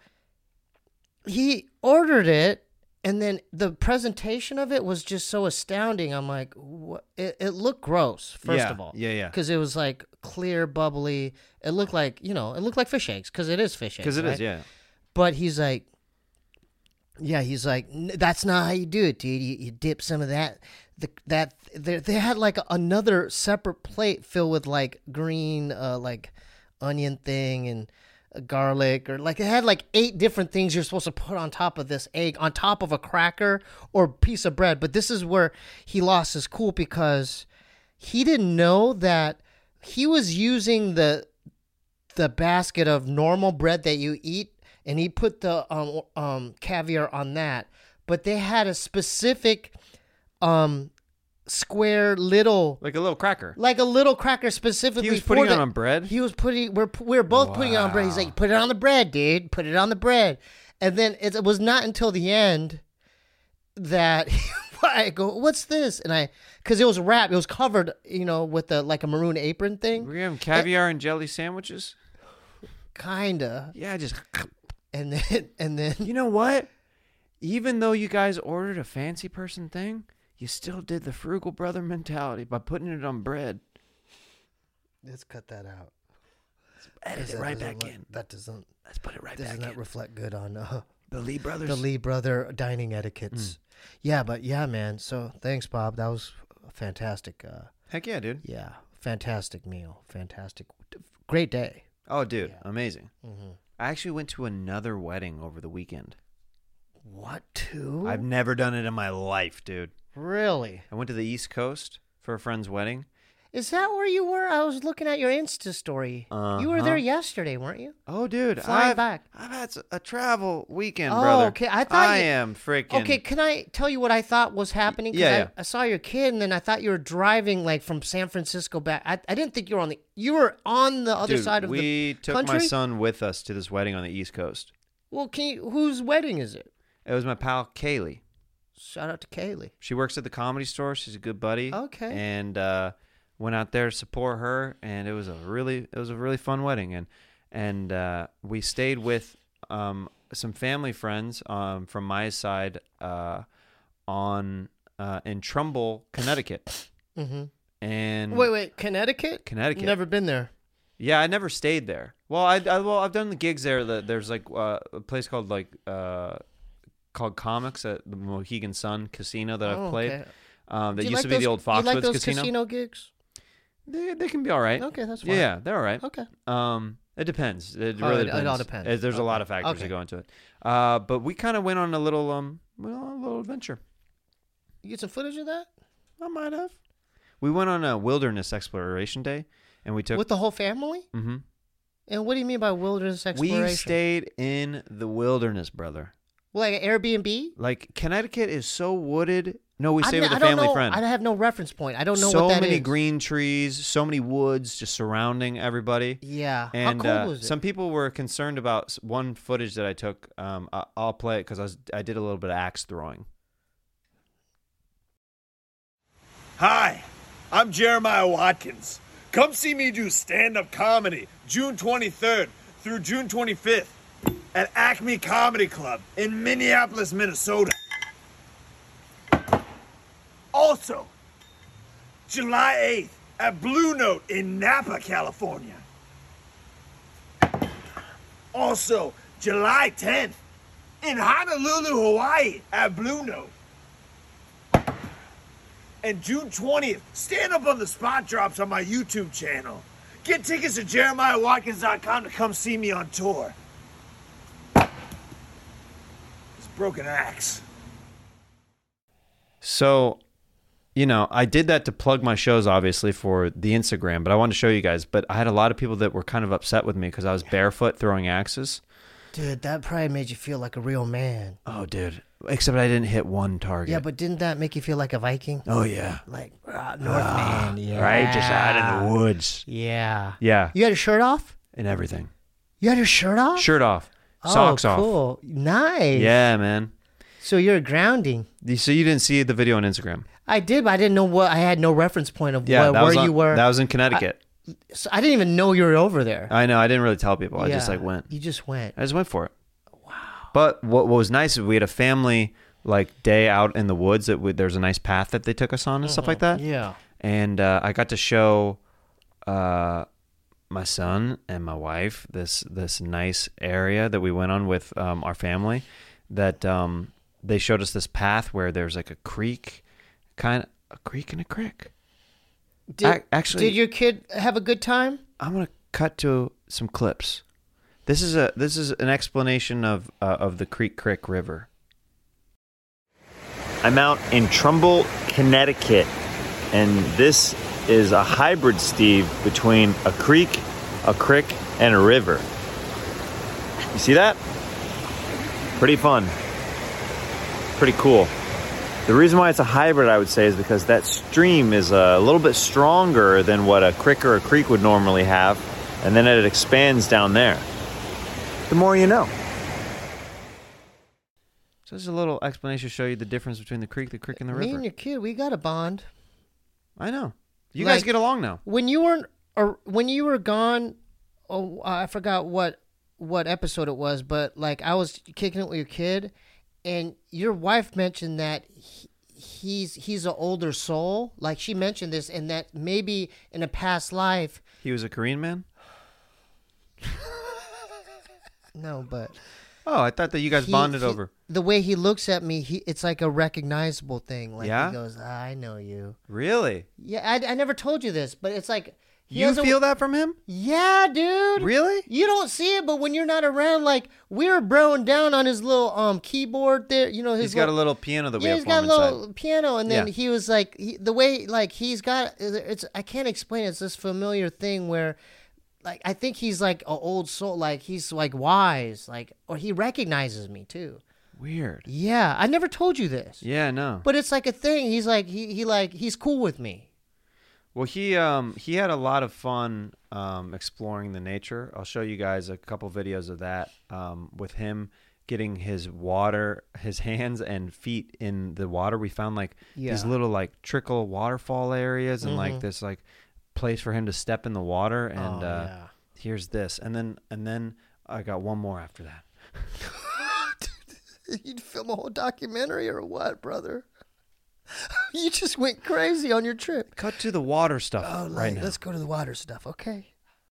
he ordered it, and then the presentation of it was just so astounding. I'm like, what? It, it looked gross, first Yeah, of all. yeah, yeah. Because it was like clear, bubbly. It looked like, you know, it looked like fish eggs, because it is fish eggs. Because it is, right? yeah. But he's like, yeah, he's like, "N- that's not how you do it, dude. You, you dip some of that. The, that they, they had like another separate plate filled with like green, uh, like onion thing and uh, garlic, or like it had like eight different things you're supposed to put on top of this egg, on top of a cracker or piece of bread. But this is where he lost his cool, because he didn't know that he was using the the basket of normal bread that you eat, and he put the um, um, caviar on that. But they had a specific um, square little, Like a little cracker. like a little cracker specifically. He was putting for it the- on bread? He was putting. We're we were both putting it on bread. He's like, put it on the bread, dude. Put it on the bread. And then it, it was not until the end that I go, what's this? And I, because it was wrapped, it was covered, you know, with a like a maroon apron thing. Were you having caviar and jelly sandwiches? Kinda. Yeah, just. And then and then You know what? Even though you guys ordered a fancy person thing, you still did the frugal brother mentality by putting it on bread. let's cut that out. Edit it That right doesn't back look- in. That doesn't. Let's put it right Does back not in. reflect good on uh, The Lee brothers. the Lee brother dining etiquettes. Yeah, but yeah, man. So thanks, Bob. That was a fantastic. Uh, Heck yeah, dude. yeah, fantastic meal. Fantastic, great day. Oh, dude, Yeah. amazing. Mm-hmm. I actually went to another wedding over the weekend. What two? I've never done it in my life, dude. Really? I went to the East Coast for a friend's wedding. Is that where you were? I was looking at your Insta story. Uh-huh. You were there yesterday, weren't you? Oh, dude. Flying I've, back. I've had s- a travel weekend, Oh, brother. okay. I thought I you- am freaking... Okay, can I tell you what I thought was happening? 'Cause Yeah, I, yeah. I saw your kid, and then I thought you were driving like from San Francisco back. I, I didn't think you were on the. You were on the other Dude, side of we the took country. my son with us to this wedding on the East Coast. Well, can you, whose wedding is it? It was my pal, Kaylee. Shout out to Kaylee. She works at the Comedy Store. She's a good buddy. Okay. And uh, went out there to support her, and it was a really it was a really fun wedding. And and uh, we stayed with um, some family friends um, from my side uh, on uh, in Trumbull, Connecticut. Mm-hmm. And Wait, wait, Connecticut? Connecticut. Never been there. Yeah, I never stayed there. Well, I, I well I've done the gigs there. That there's like uh, a place called like uh, called Comics at the Mohegan Sun Casino that I've Oh, played. okay. Um, that Do you used like to be those- the old you like Foxwoods those Casino. casino gigs? They, they can be all right. Okay, that's fine. Yeah, they're all right. Okay. Um, it depends. It Oh, really it- it depends. all depends. Uh, There's a lot Okay. of factors Okay. that go into it. Uh, but we kind of went on a little um, well, a little adventure. You get some footage of that? I might have. We went on a wilderness exploration day, and we took With the whole family? hmm And what do you mean by wilderness exploration? We stayed in the wilderness, brother. Like an Airbnb? Like Connecticut is so wooded. No, we I stayed d- with a I don't family know- friend. I have no reference point. I don't know so what that many is. green trees, so many woods just surrounding everybody. Yeah. And How cold uh, was it? some people were concerned about s- one footage that I took. Um, I- I'll play it because I was I did a little bit of axe throwing. Hi, I'm Jeremiah Watkins. Come see me do stand-up comedy June twenty-third through June twenty-fifth at Acme Comedy Club in Minneapolis, Minnesota. Also, July eighth at Blue Note in Napa, California. Also, July tenth in Honolulu, Hawaii at Blue Note. And June twentieth, stand up on the spot drops on my YouTube channel. Get tickets at jeremiah watkins dot com to come see me on tour. It's Broken Axe. So, you know, I did that to plug my shows, obviously, for the Instagram, but I wanted to show you guys. But I had a lot of people that were kind of upset with me because I was barefoot throwing axes. Dude, that probably made you feel like a real man. Oh, dude. Except I didn't hit one target. Yeah, but didn't that make you feel like a Viking? Oh, yeah. Like, uh, Northman, yeah. Right? Just out in the woods. Yeah. Yeah. You had your shirt off? And everything. You had your shirt off? Shirt off. Oh, Socks off. cool. Nice. Yeah, man. So you're grounding. So you didn't see the video on Instagram? I did, but I didn't know what, I had no reference point of Yeah, where, that where was on- you were. that was in Connecticut. I, so I didn't even know you were over there. I know. I didn't really tell people. I just Yeah, like went. You just went. I just went for it. Wow. But what, what was nice is we had a family like day out in the woods that we, there's a nice path that they took us on and stuff like that. Yeah. And uh, I got to show uh, my son and my wife this this nice area that we went on with um, our family. That um, they showed us this path where there's like a creek, kind of a creek and a creek. Did, Ac- actually, did your kid have a good time? I'm gonna cut to some clips. This is a this is an explanation of uh, of the Creek Creek River. I'm out in Trumbull, Connecticut, and this is a hybrid, Steve, between a creek, a creek, and a river. You see that? Pretty fun. Pretty cool. The reason why it's a hybrid, I would say, is because that stream is a little bit stronger than what a creek or a creek would normally have, and then it expands down there. The more you know. So this is a little explanation to show you the difference between the creek, the creek, and the Me river. and your kid, we got a bond. I know. You Like, guys get along now. When you were or when you were gone, oh, I forgot what what episode it was, but like I was kicking it with your kid, and your wife mentioned that he, he's he's an older soul. Like she mentioned this, and that maybe in a past life. He was a Korean man? No, but Oh, I thought that you guys he- bonded he- over. the way he looks at me. He it's like a recognizable thing. Like Yeah? he goes, "I know you." Really? Yeah, I, I never told you this, but it's like He You has a- feel that from him? Yeah, dude. Really? You don't see it, but when you're not around, like we were broing down on his little um keyboard there. You know, his He's got a little piano that we yeah, have he's for got him a little inside. piano, and then Yeah. he was like he, the way like he's got it's. I can't explain it. It's this familiar thing where, like, I think he's like an old soul. Like he's like wise, like or he recognizes me too. Weird. Yeah, I never told you this. Yeah, no. But it's like a thing. He's like he he like he's cool with me. Well, he um he had a lot of fun um exploring the nature. I'll show you guys a couple videos of that um with him getting his water, his hands and feet in the water. We found like these Yeah. little like trickle waterfall areas and Mhm. like this like place for him to step in the water. And Oh, uh, yeah. here's this, and then and then I got one more after that. You'd film a whole documentary or what, brother? You just went crazy on your trip. Cut to the water stuff Oh, right like, now. let's go to the water stuff, okay?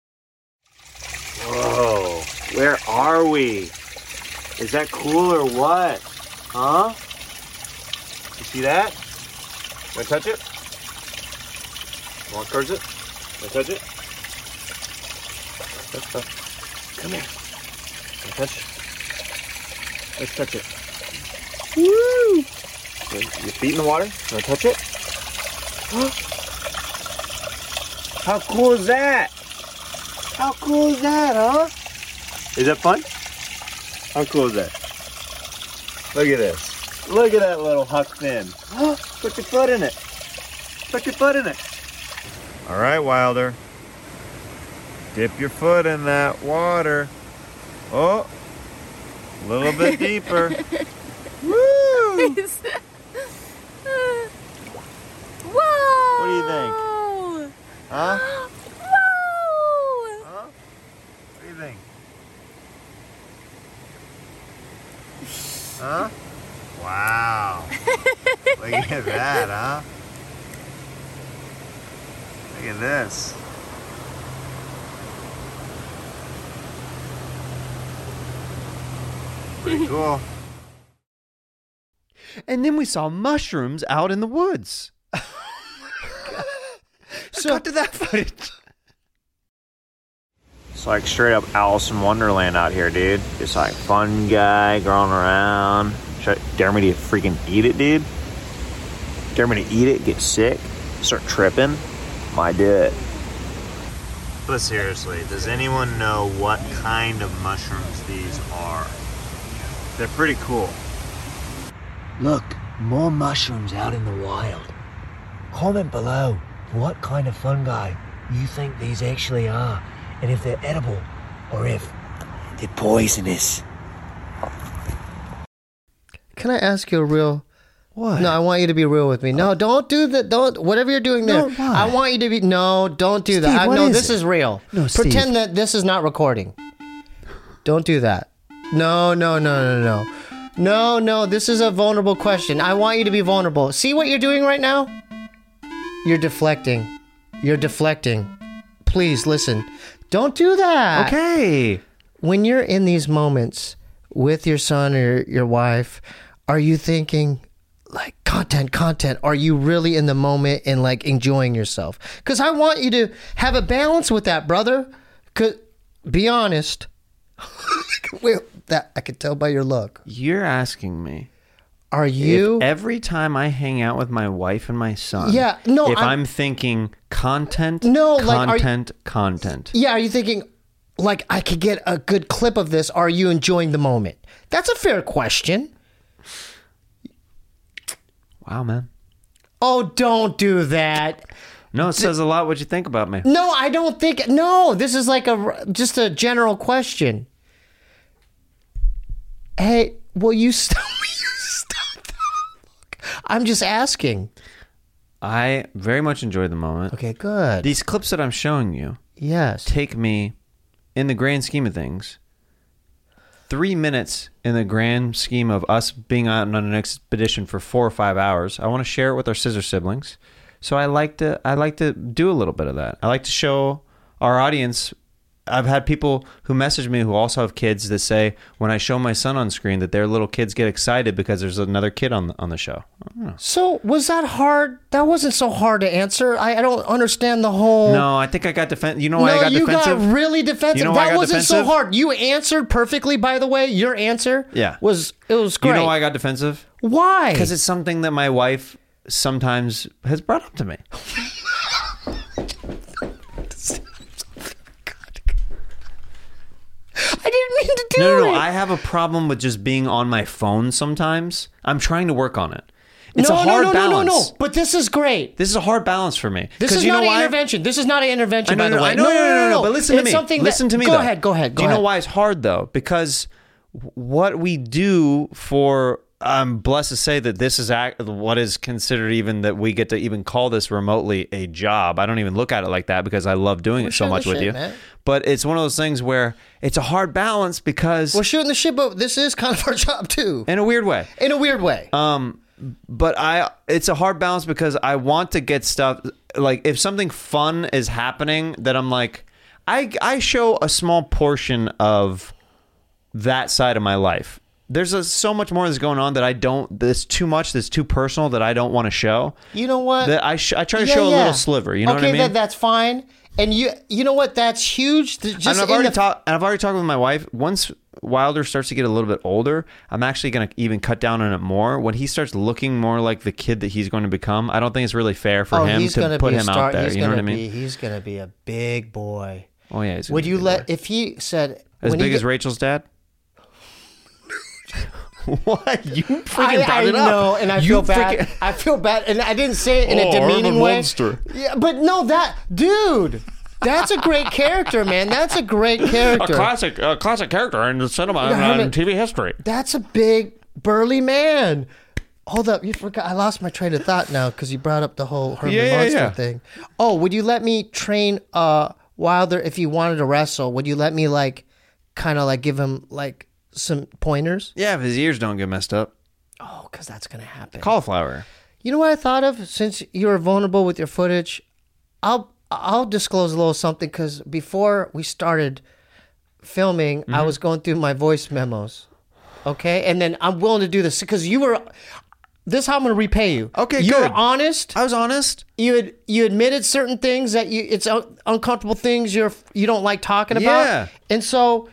Whoa, where are we? Is that cool or what? Huh? You see that? Wanna touch it? Walk towards it? Wanna touch it? Come here. Wanna touch it? Let's touch it. Woo! Your your feet in the water? Wanna touch it? How cool is that? How cool is that, huh? Is that fun? How cool is that? Look at this. Look at that little huck fin. Put your foot in it. Put your foot in it. All right, Wilder. Dip your foot in that water. Oh, a little bit deeper. Woo! Whoa! What do you think? Huh? Whoa! Huh? What do you think? Huh? Wow. Look at that, huh? Look at this. Pretty cool. And then we saw mushrooms out in the woods. So cut to that footage. It's like straight up Alice in Wonderland out here, dude. It's like fungi growing around. Should I, dare me to freaking eat it, dude? Dare me to eat it, get sick, start tripping? Might do it. But seriously, does anyone know what kind of mushrooms these are? They're pretty cool. Look, more mushrooms out in the wild. Comment below what kind of fungi you think these actually are, and if they're edible or if they're poisonous. Can I ask you a real? What? No, I want you to be real with me. No, don't do that. Don't whatever you're doing there. No, why? I want you to be. No, don't do Steve, that. I, what no, is this it? is real. No, Steve. Pretend that this is not recording. Don't do that. No, no, no, no, no. No, no, this is a vulnerable question. I want you to be vulnerable. See what you're doing right now? You're deflecting. You're deflecting. Please listen. Don't do that. Okay. When you're in these moments with your son or your wife, are you thinking like content, content? Are you really in the moment and like enjoying yourself? Because I want you to have a balance with that, brother. Cause be honest. Wait, that I could tell by your look. You're asking me. Are you If every time I hang out with my wife and my son? Yeah, no, If I'm- I'm, thinking content, No, like, are you- content, content. Yeah, are you thinking like I could get a good clip of this? Are you enjoying the moment? That's a fair question. Wow, man. Oh, don't do that. No, it says a lot what you think about me. No, I don't think. No, this is like a just a general question. Hey, will you stop? Will you stop? I'm just asking. I very much enjoyed the moment. Okay, good. These clips that I'm showing you Yes. take me, in the grand scheme of things, three minutes in the grand scheme of us being out on an expedition for four or five hours. I want to share it with our scissor siblings. So I like to I like to do a little bit of that. I like to show our audience I've had people who message me who also have kids that say when I show my son on screen that their little kids get excited because there's another kid on the, on the show. I don't know. So was that hard? That wasn't so hard to answer. I, I don't understand the whole. No, I think I got defensive. You know why no, I got you defensive? got really defensive. You know why I that got wasn't defensive? so hard. You answered perfectly, by the way. Your answer Yeah. was it was great. You know why I got defensive? Why? Because it's something that my wife sometimes has brought up to me. I didn't mean to do No, no, it. no. I have a problem with just being on my phone sometimes. I'm trying to work on it. It's no, a hard no, no, balance. no, no, no. But this is great. This is a hard balance for me. This 'Cause is you not know an why? intervention. This is not an intervention, I know, by the no, way. I know, no, no, no, no, But listen to It's me. something Listen that, to me. Go though. ahead. Go ahead. Go Do you know ahead. why it's hard though? Because what we do for, I'm blessed to say that this is act, what is considered even that we get to even call this remotely a job. I don't even look at it like that because I love doing We're it so shooting much the with shit, you. man. But it's one of those things where it's a hard balance because We're shooting the shit, but this is kind of our job too. in a weird way. In a weird way. Um, but I, it's a hard balance because I want to get stuff like if something fun is happening that I'm like, I, I show a small portion of that side of my life. There's a, so much more that's going on that I don't, that's too much, that's too personal that I don't want to show. You know what? That I, sh- I try to Yeah, show a yeah. little sliver. You know okay, what I mean? that, that's fine. And you, you know what? That's huge. Th- Just and I've in already the- talked. And I've already talked with my wife. Once Wilder starts to get a little bit older, I'm actually going to even cut down on it more. When he starts looking more like the kid that he's going to become, I don't think it's really fair for oh, him he's to gonna put be a him star. out there. He's You know gonna what I mean? Be, he's gonna be a big boy. Oh yeah. He's Would gonna you be a let big boy. if he said as when big he as get- Rachel's dad? What? You freaking I, brought I it up. know, and I You feel bad. freaking- I feel bad, and I didn't say it in Oh, a demeaning Herman way. Munster. Yeah, but no, that dude, that's a great character, man. That's a great A character. classic, a classic character in the cinema and Herman- uh, in T V history. That's a big burly man. Hold up, you forgot. I lost my train of thought now because you brought up the whole Herman Yeah, yeah, Munster yeah. thing. Oh, would you let me train uh Wilder if you wanted to wrestle? Would you let me like, kind of like give him like some pointers? Yeah, if his ears don't get messed up. Oh, because that's gonna happen. Cauliflower. You know what I thought of? Since you were vulnerable with your footage, I'll I'll disclose a little something because before we started filming, I was going through my voice memos. Okay, and then I'm willing to do this because you were. This is how I'm going to repay you. Okay, you good. were honest. I was honest. You had you admitted certain things that you it's un- uncomfortable things you're you don't like talking about. Yeah. And so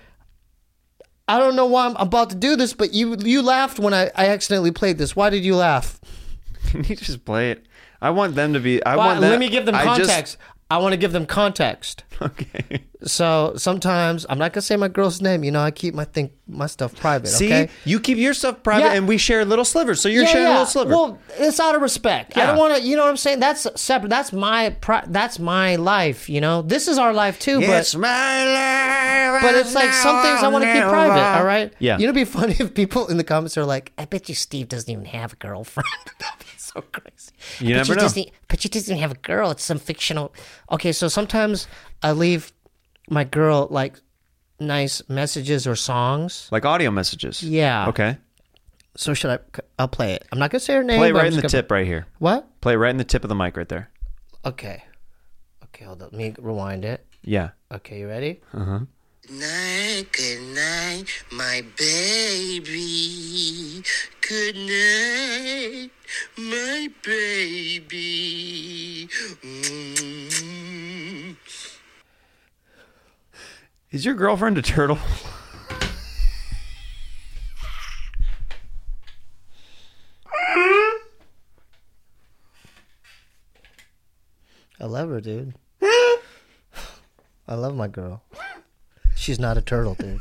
I don't know why I'm about to do this, but you you laughed when I, I accidentally played this. Why did you laugh? Can you just play it? I want them to be. I Well, want them. let me give them I just- context. I want to give them context. Okay. So sometimes I'm not gonna say my girl's name. You know, I keep my thing, my stuff private. See, okay? you keep your stuff private, Yeah. and we share little slivers. So you're Yeah, sharing yeah. a little sliver. Well, it's out of respect. I Yeah. don't want to. You know what I'm saying? That's separate. That's my. Pri- that's my life. You know, this is our life too. It's but my life. but it's like some things I want to keep private. All right. Yeah. You know, it'd be funny if people in the comments are like, "I bet you Steve doesn't even have a girlfriend." That'd be so crazy. You but never you know. Doesn't, but you doesn't have a girl. It's some fictional. Okay, so sometimes I leave my girl like nice messages or songs. Like audio messages. Yeah. Okay. So should I? I'll play it. I'm not gonna say her name. Play but I'm right in just the gonna- tip right here. What? Play right in the tip of the mic right there. Okay. Okay, hold up. Let me rewind it. Yeah. Okay, you ready? Uh huh. Night, good night, my baby. Good night, my baby. Mm. Is your girlfriend a turtle? I love her, dude. I love my girl. She's not a turtle, dude.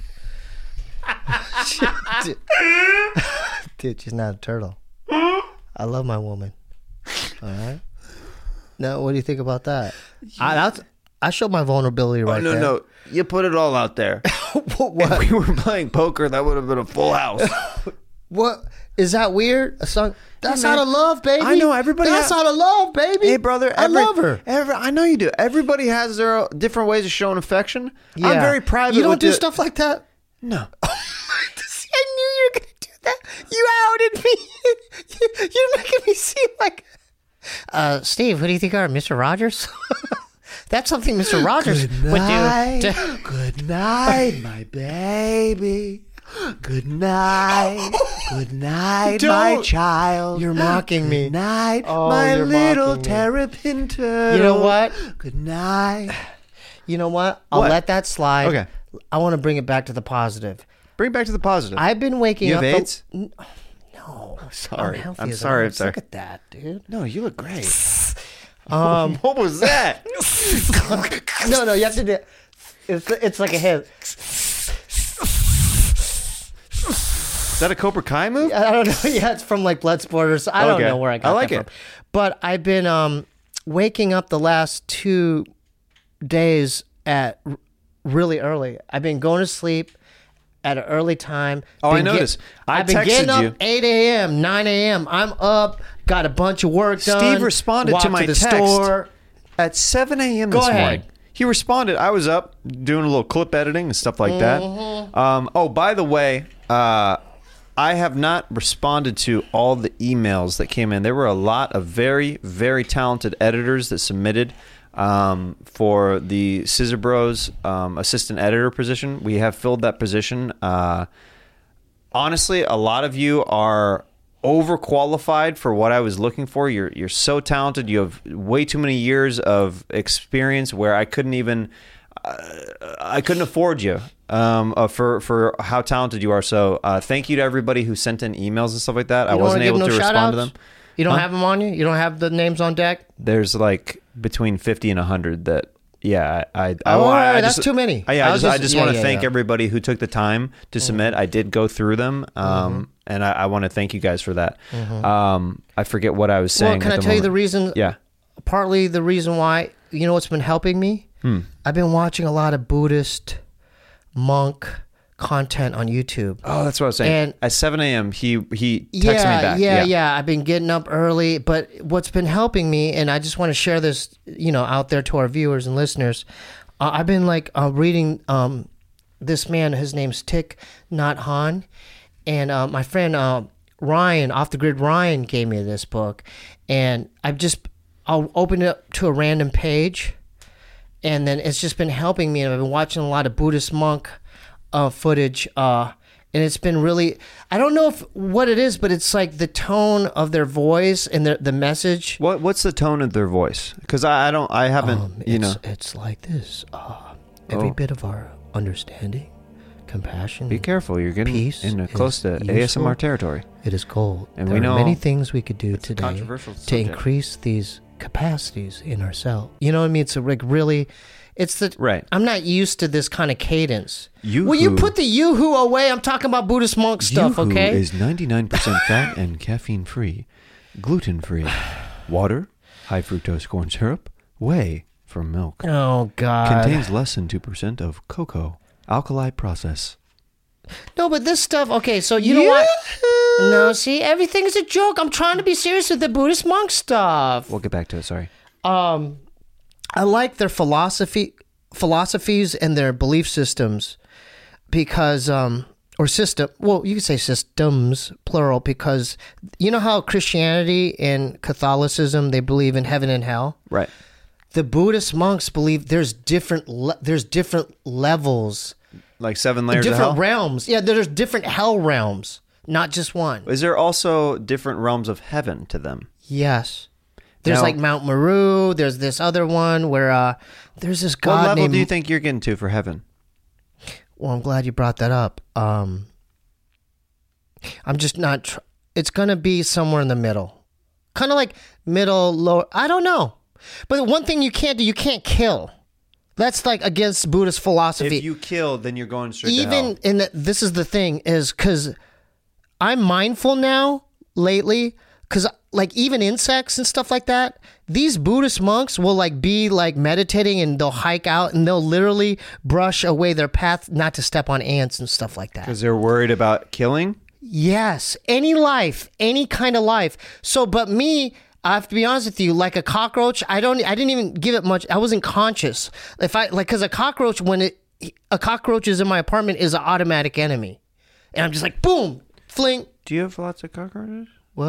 She- dude. Dude, she's not a turtle. I love my woman. All right. Now, what do you think about that? I that's, I showed my vulnerability right oh, no, there. no. You put it all out there. What? If we were playing poker, that would have been a full house. What is that weird? A song? That's Hey, man. out of love, baby. I know, everybody That's ha- out of love, baby. Hey, brother. I every- love her. Every, I know you do. Everybody has their own different ways of showing affection. I'm Yeah. very private. You don't with do the- stuff like that. No. I knew you were gonna do that. You outed me. You're making me seem like. Uh, Steve, who do you think are Mister Rogers? That's something Mister Rogers Good would night. do. To- Good night, my baby. Good night. Good night, my Don't. child. You're mocking me. Good night, Oh, my you're little mocking me. terrapin turtle. You know what? Good night. You know what? I'll What? let that slide. Okay. I want to bring it back to the positive. Bring it back to the positive. I've been waking You up. have the- AIDS? N- no. Sorry. Unhealthy I'm as sorry. it I'm is. sorry. Look at that, dude. No, you look great. Um, What was that? no, no, you have to do. It's it's like a hit. Is that a Cobra Kai move? I don't know. Yeah, it's from like Bloodsport or so. I don't Okay. know where I got I like that it. from. But I've been um, waking up the last two days at r- really early. I've been going to sleep at an early time. Oh, I Been get- noticed. I I've been getting texted up you. eight a.m., nine a.m. I'm up, got a bunch of work done. Steve responded walked to my the text store. at seven a.m. Go this ahead. morning. He responded. I was up doing a little clip editing and stuff like that. Mm-hmm. Um, oh, by the way, uh, I have not responded to all the emails that came in. There were a lot of very, very talented editors that submitted um, for the Scissor Bros um, assistant editor position. We have filled that position. Uh, honestly, a lot of you are overqualified for what I was looking for. You're you're so talented. You have way too many years of experience where I couldn't even uh, I couldn't afford you um, uh, for for how talented you are. So uh, thank you to everybody who sent in emails and stuff like that. You I don't wasn't wanna give able no to respond to shout-outs? them. You don't Huh? have them on you? You don't have the names on deck? There's like between fifty and one hundred that. Yeah, I. I, Oh, I, I that's just, too many. I, yeah, I I was just, I just- just yeah, want to yeah, thank yeah. everybody who took the time to submit. I did go through them, um, and I, I want to thank you guys for that. Mhm. Um, I forget what I was saying. Well, can at I the tell you the moment. reason? Yeah. Partly the reason why, you know what's been helping me? Hmm. I've been watching a lot of Buddhist monk content on YouTube. Oh, that's what I was saying. And at seven a.m., he he texted yeah, me back. yeah, yeah. I've been getting up early, but what's been helping me, and I just want to share this, you know, out there to our viewers and listeners. Uh, I've been like uh, reading um, this man. His name's Thich Nhat Hanh, and uh, my friend uh, Ryan, Off the Grid Ryan, gave me this book, and I've just I'll open it up to a random page, and then it's just been helping me. And I've been watching a lot of Buddhist monk uh, footage, uh, and it's been really. I don't know if what it is, but it's like the tone of their voice and the the message. What what's the tone of their voice? Because I, I don't I haven't Um, you it's, know. it's like this. Uh, every Oh. bit of our understanding, compassion. Be careful, you're getting peace into is close to useful. A S M R territory. It is gold. And there we are know many things we could do it's a today controversial to subject. increase these capacities in ourselves. You know what I mean? It's a, like really. It's the right. I'm not used to this kind of cadence. Yoo-hoo. Will you put the yoo-hoo away? I'm talking about Buddhist monk stuff, Yoo-hoo okay? is ninety-nine percent fat and caffeine free, gluten free, water, high fructose corn syrup, whey from milk. Oh God! Contains less than two percent of cocoa, alkali process. No, but this stuff. Okay, so you know what? No, see, everything's a joke. I'm trying to be serious with the Buddhist monk stuff. We'll get back to it. Sorry. Um, I like their philosophy, philosophies, and their belief systems, because um, or system. Well, you could say systems, plural, because you know how Christianity and Catholicism, they believe in heaven and hell. Right. The Buddhist monks believe there's different le- there's different levels, Like seven layers different of hell. realms. Yeah, there's different hell realms, not just one. Is there also different realms of heaven to them? Yes. There's Now- like Mount Meru. There's this other one where uh, there's this god What level named. do you think you're getting to for heaven? Well, I'm glad you brought that up. Um, I'm just not. Tr- it's gonna be somewhere in the middle, kind of like middle, lower. I don't know. But one thing you can't do, you can't kill. That's like against Buddhist philosophy. If you kill, then you're going straight to Even hell. in the, this is the thing is because I'm mindful now lately because like even insects and stuff like that, these Buddhist monks will like be like meditating and they'll hike out and they'll literally brush away their path not to step on ants and stuff like that. Because they're worried about killing? Yes, any life, any kind of life. So, but me, I have to be honest with you, like a cockroach, I don't, I didn't even give it much. I wasn't conscious. If I like, because a cockroach, when it, a cockroach is in my apartment, is an automatic enemy, and I'm just like, boom, fling. Do you have lots of cockroaches? What?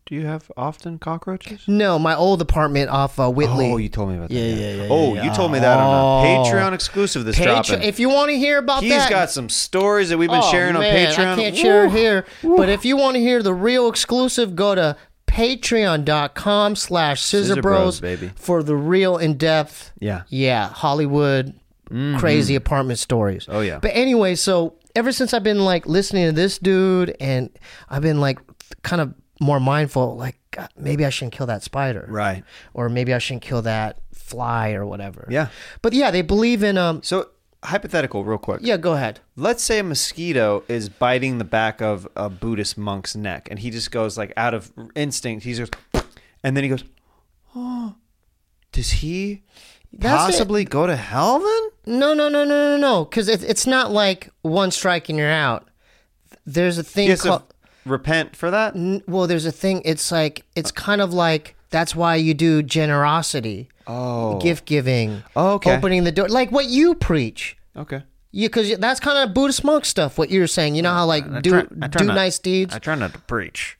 Do you have often cockroaches? No, my old apartment off uh, Whitley. Oh, you told me about that. Yeah, yeah, yeah. Oh, yeah, you yeah. told me that on a Oh. Patreon exclusive this Patre- dropping. If you want to hear about He's that, got some stories that we've been oh, sharing man, on Patreon. I can't share it Woo. here, but if you want to hear the real exclusive, go to patreon.com slash Scissor scissorbros Bros, baby. for the real in-depth, Yeah. yeah, Hollywood crazy apartment stories. Oh, yeah. But anyway, so ever since I've been like listening to this dude, and I've been like kind of more mindful, like God, maybe I shouldn't kill that spider, Right. or maybe I shouldn't kill that fly or whatever. Yeah. But yeah, they believe in um. So, hypothetical, real quick. Yeah, go ahead. Let's say a mosquito is biting the back of a Buddhist monk's neck, and he just goes like out of instinct. He just, and then he goes, "Oh, does he That's possibly go to hell then?" No, no, no, no, no, no. Because it, it's not like one strike and you're out. There's a thing He has to called. repent for that. N- Well, there's a thing. It's like it's kind of like that's why you do generosity, Oh, gift giving, Oh, okay. opening the door, like what you preach. Okay. You because that's kind of Buddhist monk stuff. What you're saying, you know how like I do try- I try do not- nice deeds. I try not to preach.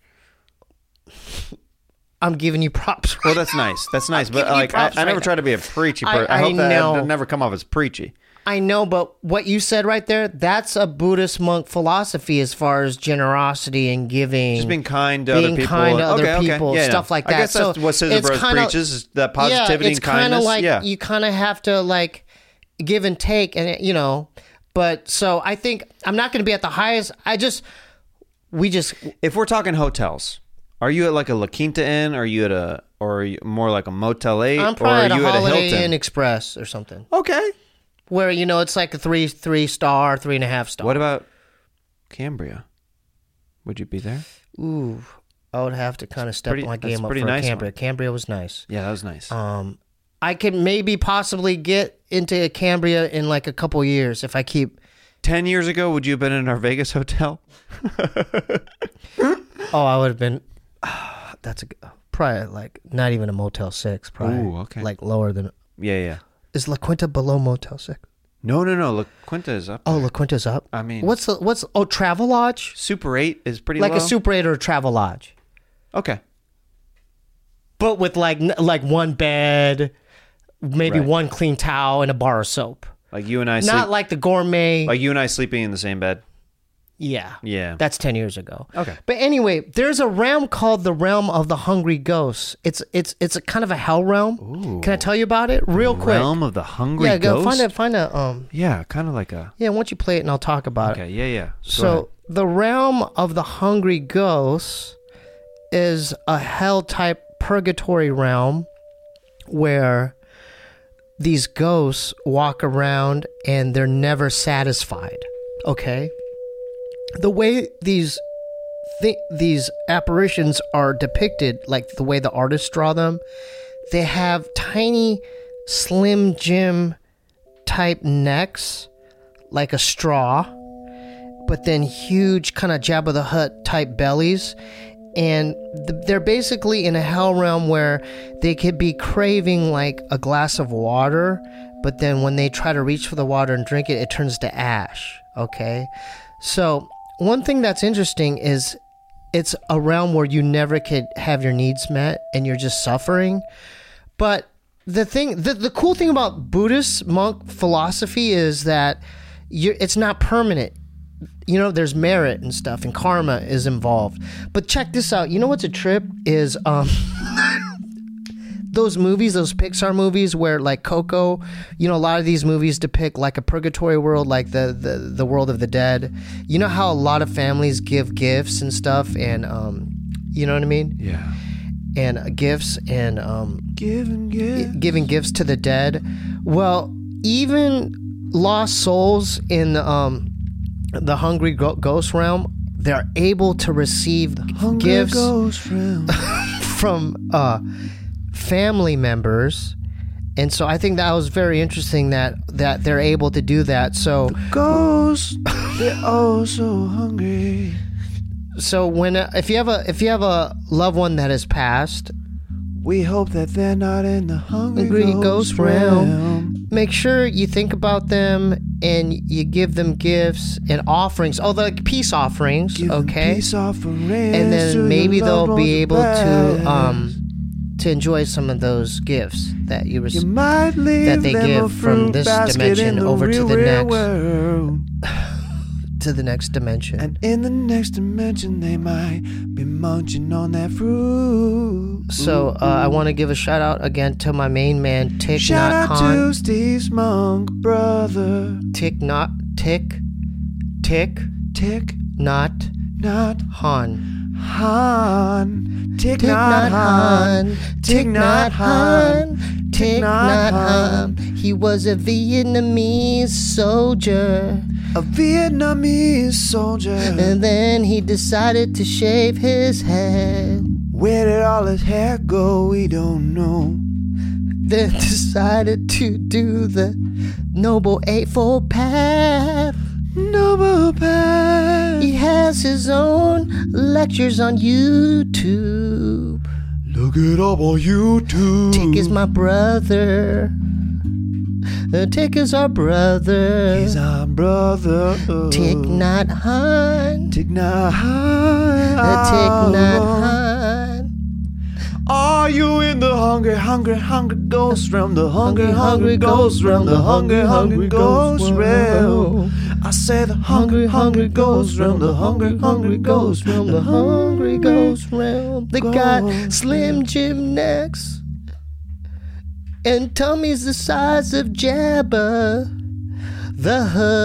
I'm giving you props. Well, that's nice. That's nice, but giving you like I, props I never right try now. to be a preachy I- person. I, I hope that know. I never come off as preachy. I know, but what you said right there, that's a Buddhist monk philosophy as far as generosity and giving. Just being kind to being other people. kind to other Okay, okay. people, Yeah, yeah. stuff like that. I guess that's So what Scissor it's Bros kinda- preaches, is that positivity yeah, it's and kindness. Kinda like yeah. you kind of have to like give and take, and you know. But so I think I'm not going to be at the highest. I just we just If we're talking hotels, are you at like a La Quinta Inn? Are you at a, or are you more like a Motel eight? I'm or probably are at a you at a Holiday Hilton? Inn Express or something. Okay. Where you know it's like a three three star, three and a half star. What about Cambria? Would you be there? Ooh, I would have to kind of step pretty- my that's game a up pretty for nice Cambria. one. Cambria was nice. Yeah, that was nice. Um, I could maybe possibly get into Cambria in like a couple years if I keep. Ten years ago, would you have been in our Vegas hotel? Oh, I would have been. That's a probably like not even a Motel Six. Probably Ooh, okay. like lower than. Yeah, yeah. Is La Quinta below Motel Six? No, no, no. La Quinta is up. Oh, there. La Quinta's up. I mean, what's the what's oh Travel Lodge? Super eight is pretty Like low. a Super Eight or a Travel Lodge, Okay. but with like n- like one bed, maybe Right. one clean towel and a bar of soap. Like you and I. Not sleep, like the gourmet. like you and I sleeping in the same bed. Yeah. Yeah. That's ten years ago. Okay. But anyway, there's a realm called the realm of the hungry ghosts. It's it's it's a kind of a hell realm. Ooh. Can I tell you about it real quick? Realm of the hungry yeah, go ghost. find a find a um Yeah, kind of like a. yeah, why don't you play it and I'll talk about it. Okay. Yeah, yeah. Go So ahead. the realm of the hungry ghosts is a hell type purgatory realm where these ghosts walk around and they're never satisfied. Okay? The way these th- these apparitions are depicted, like the way the artists draw them, they have tiny slim Jim type necks like a straw, but then huge kind of Jabba the Hutt type bellies. And th- they're basically in a hell realm where they could be craving like a glass of water, but then when they try to reach for the water and drink it, it turns to ash. Okay? So, one thing that's interesting is it's a realm where you never could have your needs met and you're just suffering. But the thing, the, the cool thing about Buddhist monk philosophy is that you're, it's not permanent. You know, there's merit and stuff, and karma is involved. But check this out. You know what's a trip is um, those movies, those Pixar movies where like Coco, you know, a lot of these movies depict like a purgatory world, like the the, the world of the dead. You know how a lot of families give gifts and stuff, and um, you know what I mean? Yeah. And uh, gifts and um, Giving gifts. giving gifts to the dead. Well, even lost souls in um, the hungry go- ghost realm, they're able to receive gifts from uh, family members. And so I think that was very interesting that, that they're able to do that. So Ghosts, they're oh so hungry. so when uh, if you have a if you have a loved one that has passed, We hope that they're not in the hungry, Hungry ghost, ghost realm. realm. make sure you think about them and you give them gifts and offerings. Oh, like peace offerings, Give them okay? peace offerings And then to maybe your they'll loved be ones able best. to um to enjoy some of those gifts that you You receive might leave that they them a give from fruit this basket dimension in the over to real, the real next world. to the next dimension. And in the next dimension, they might be munching on that fruit. So uh, I want to give a shout out again to my main man, Tick Shout Not out Han. to Steve's monk brother. Tick Not Tick Tick Tick Not Not Han. Han. Tick Tick Not Not Han. Han. Tick Not Han. Tick Not Han. He was a Vietnamese soldier. A Vietnamese soldier. And then he decided to shave his head. Where did all his hair go? We don't know. Then decided to do the Noble Eightfold Path. Noble Path. He has his own lectures on YouTube. Look it up on YouTube. Tick is my brother. Uh, Tick is our brother. He's our brother. Tick Not Han. Tick Not Han. Uh, Tick Not Han. Are you in the hungry, hungry, hungry ghost realm? The hungry, hungry ghost realm. The hungry, hungry ghost realm. I say the hungry, hungry ghost realm. The hungry, hungry ghost realm. The hungry ghost realm. They got Slim Jim necks and tummies the size of Jabba the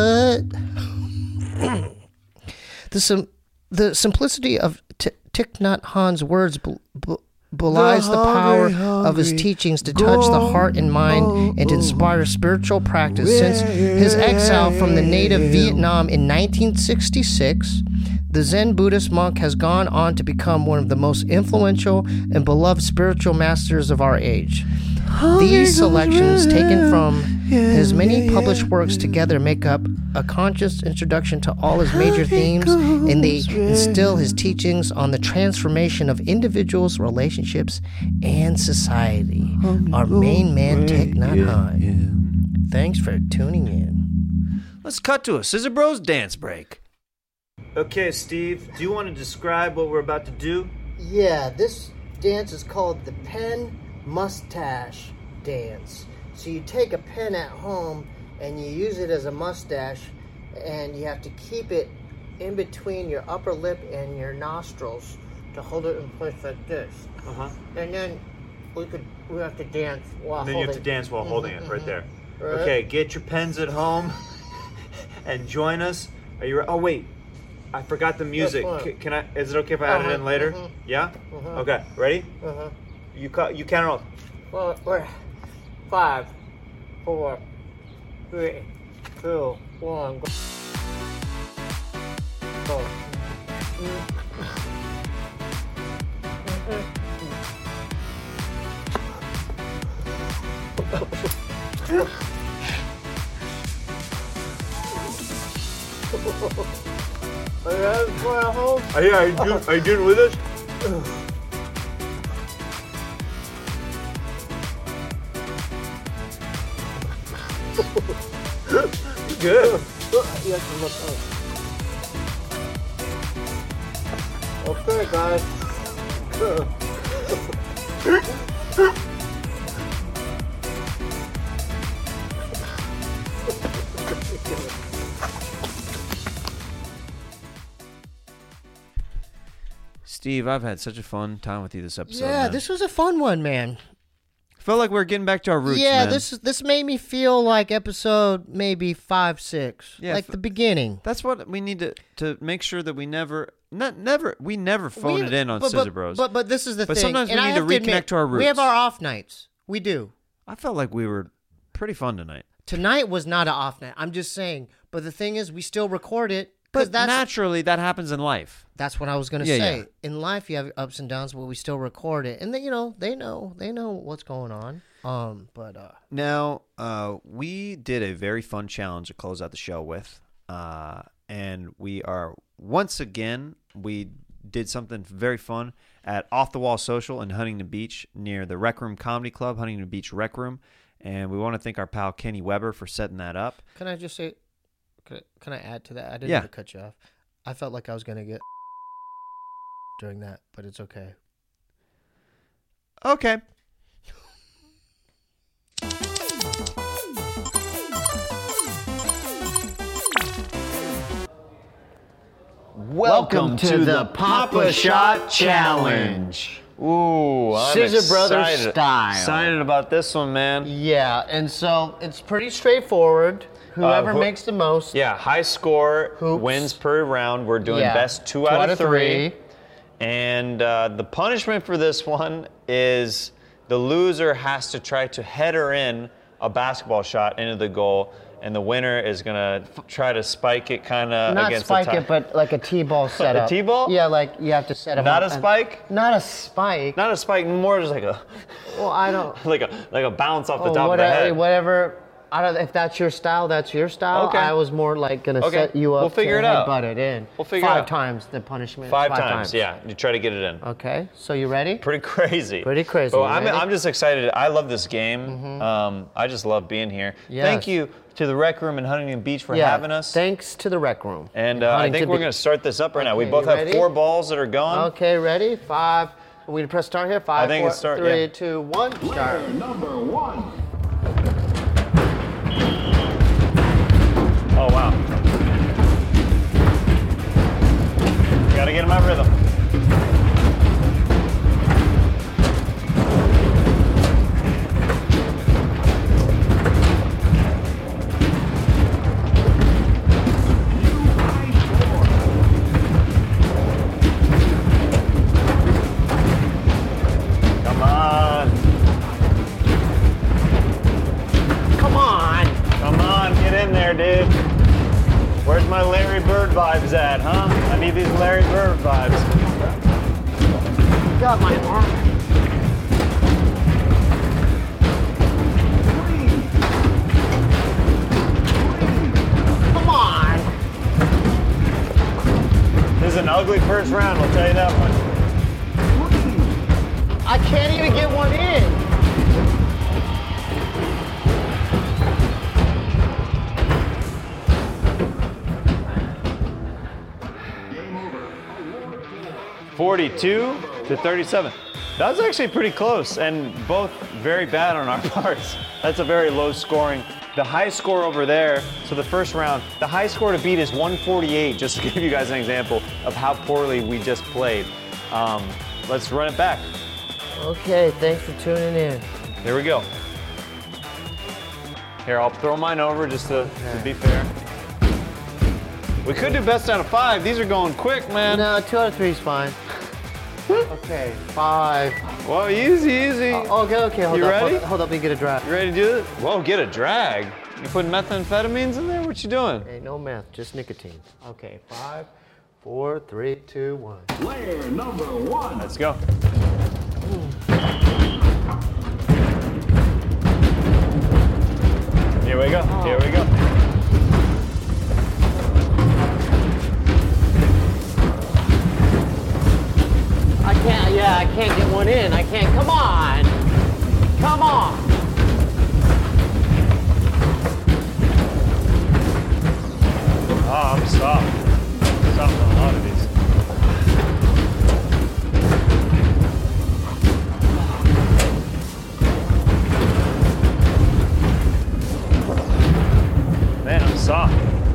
Hutt. the sim- the simplicity of T- Thich Nhat Hanh's words bel- bel- belies the, The power hungry, of his hungry teachings to touch the heart and mind and to inspire spiritual practice. Since his exile from the native Vietnam in nineteen sixty-six, the Zen Buddhist monk has gone on to become one of the most influential and beloved spiritual masters of our age. These selections, taken from his many published works together, make up a conscious introduction to all his major themes, and they instill his teachings on the transformation of individuals, relationships, and society. Our main man, Thich Nhat Hanh. Thanks for tuning in. Let's cut to a Scissor Bros dance break. Okay, Steve, do you want to describe what we're about to do? Yeah, this dance is called the pen mustache dance. So you take a pen at home and you use it as a mustache, and you have to keep it in between your upper lip and your nostrils to hold it in place like this. Uh-huh. And then we could we have to dance while And then holding you have to dance while Mhm, holding it right mhm. there. Right. Okay, get your pens at home and join us. Are you? Re- oh wait, I forgot the music. Yes, C- Can I? Is it okay if I add it Uh-huh, in later? mhm. Yeah. Mhm. Okay. Ready? Uh-huh. You ca- You count roll. Well, we're five, four, three, two, one, go. Go. Are you, are you, doing, are you doing it with us? Good. Okay, guys. Steve, I've had such a fun time with you this episode. Yeah, man. this was a fun one, man. Felt like we are getting back to our roots, yeah, man. this this made me feel like episode maybe five, six, Yeah, like f- the beginning. That's what we need to to make sure that we never, not never, we never phone We- it in on but, Scissor but, Bros. But but this is the But thing. sometimes and we I need to have reconnect admit, to our roots. We have our off nights. We do. I felt like we were pretty fun tonight. Tonight was not an off night. I'm just saying. But the thing is, we still record it. But that's naturally, that happens in life. That's what I was gonna Yeah, say. yeah. In life, you have ups and downs, but we still record it, and they, you know, they know, they know what's going on. Um, but uh, Now, uh, we did a very fun challenge to close out the show with, uh, and we are once again we did something very fun at Off the Wall Social in Huntington Beach near the Rec Room Comedy Club, Huntington Beach Rec Room, And we want to thank our pal Kenny Weber for setting that up. Can I just say, can I, can I add to that? I didn't Yeah. want to cut you off. I felt like I was going to get during that, but it's okay. Okay. Welcome to the Papa Shot Challenge. Ooh, I'm Scissor Brothers excited. style. Excited about this one, man. Yeah, and so it's pretty straightforward. Whoever Uh, who- makes the most. Yeah, high score wins per round. We're doing Yeah, best two, out, of three. And uh, the punishment for this one is the loser has to try to header in a basketball shot into the goal, and the winner is gonna try to spike it kind of Not against spike the tie. it, but like a T-ball setup. T-ball? Yeah, like you have to set up. Not a and- spike? Not a spike. Not a spike, more just like a Well, I don't. like a like a bounce off the Oh, top whatever, of the head. Whatever. I don't. If that's your style, that's your style. Okay. I was more like gonna Okay. set you up We'll figure to it out. headbutt it in. We'll figure it Five out. times the punishment. Five, times, yeah. You try to get it in. Okay, so you ready? Pretty crazy. Pretty crazy. But You I'm, ready? I'm just excited. I love this game. Um, I just love being here. Yes. Thank you to the Rec Room in Huntington Beach for Yeah, having us. Thanks to the Rec Room. And in uh, I Huntington think we're Beach. going to start this up right now. We Okay, both you have ready? four balls that are gone. Okay, ready? Five. We gonna press start here. Five, I think four, it's start, three, yeah. two, one. Start. Number one. Oh, wow. Got to get in my rhythm. Come on. Come on. Come on, get in there, dude. Where's my Larry Bird vibes at, huh? I need these Larry Bird vibes. Got my arm. Come on. This is an ugly first round, I'll tell you that much. I can't even get one in. forty-two to thirty-seven. That was actually pretty close, and both very bad on our parts. That's a very low scoring. The high score over there, so the first round, the high score to beat is one forty-eight, just to give you guys an example of how poorly we just played. Um, let's run it back. Okay, thanks for tuning in. Here we go. Here, I'll throw mine over just to, to be fair. We could do best out of five. These are going quick, man. No, two out of three is fine. Okay, five. Well, easy, easy. Uh, okay, okay, hold You up. ready? Hold, hold up, you get a drag. You ready to do it? Whoa, get a drag. You putting methamphetamines in there? What you doing? Ain't no meth, just nicotine. Okay, five, four, three, two, one. Player number one. Let's go. Here we go. Here we go. I can't, yeah, I can't get one in. I can't, come on. Come on. Oh, I'm soft. Soft on a lot of these. Man, I'm soft.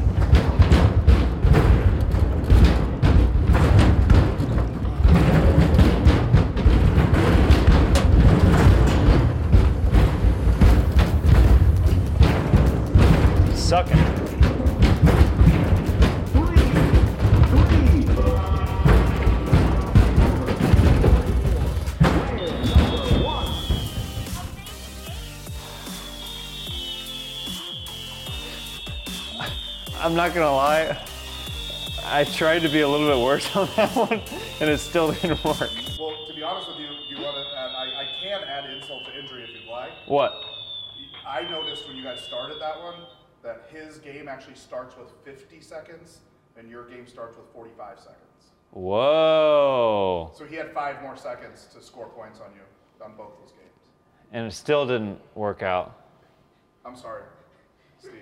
Sucking. I'm not gonna lie, I tried to be a little bit worse on that one, and it still didn't work. Well, to be honest with you, you want to add, I, I can add insult to injury if you'd like. What? I noticed when you guys started that one that his game actually starts with fifty seconds and your game starts with forty-five seconds. Whoa. So he had five more seconds to score points on you on both those games. And it still didn't work out. I'm sorry, Steve.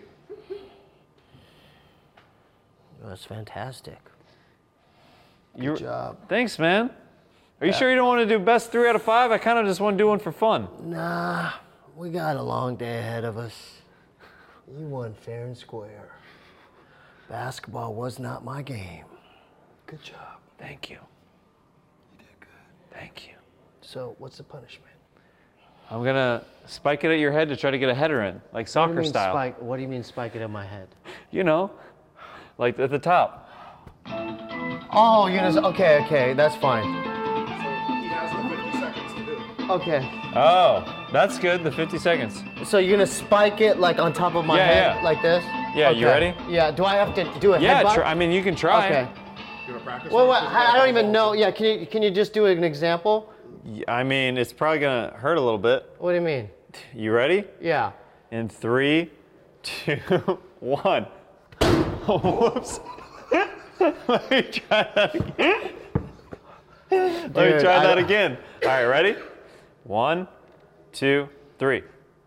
That's fantastic. Good job. Thanks, man. Are you sure you don't want to do best three out of five? I kind of just want to do one for fun. Nah, we got a long day ahead of us. You won fair and square. Basketball was not my game. Good job. Thank you. You did good. Thank you. So, what's the punishment? I'm gonna spike it at your head to try to get a header in, like What do you soccer mean style. Spike? What do you mean spike it in my head? You know, like at the top. Oh, you're gonna. Okay, okay, that's fine. He has the fifty seconds to do it. Okay. Oh, that's good. The fifty seconds. So you're gonna spike it like on top of my Yeah, head, yeah. like this? Yeah, you Okay. ready? Yeah. Do I have to do a Yeah, headbutt? tr- I mean you can try. Okay. You wanna practice? Well, one? what, I I don't even know. Yeah, can you can you just do an example? Y- I mean it's probably gonna hurt a little bit. What do you mean? You ready? Yeah. In three, two, one. Oh, whoops. Let me try that again. Let me Dude, try I that don't- again. All right, ready? One, two, three.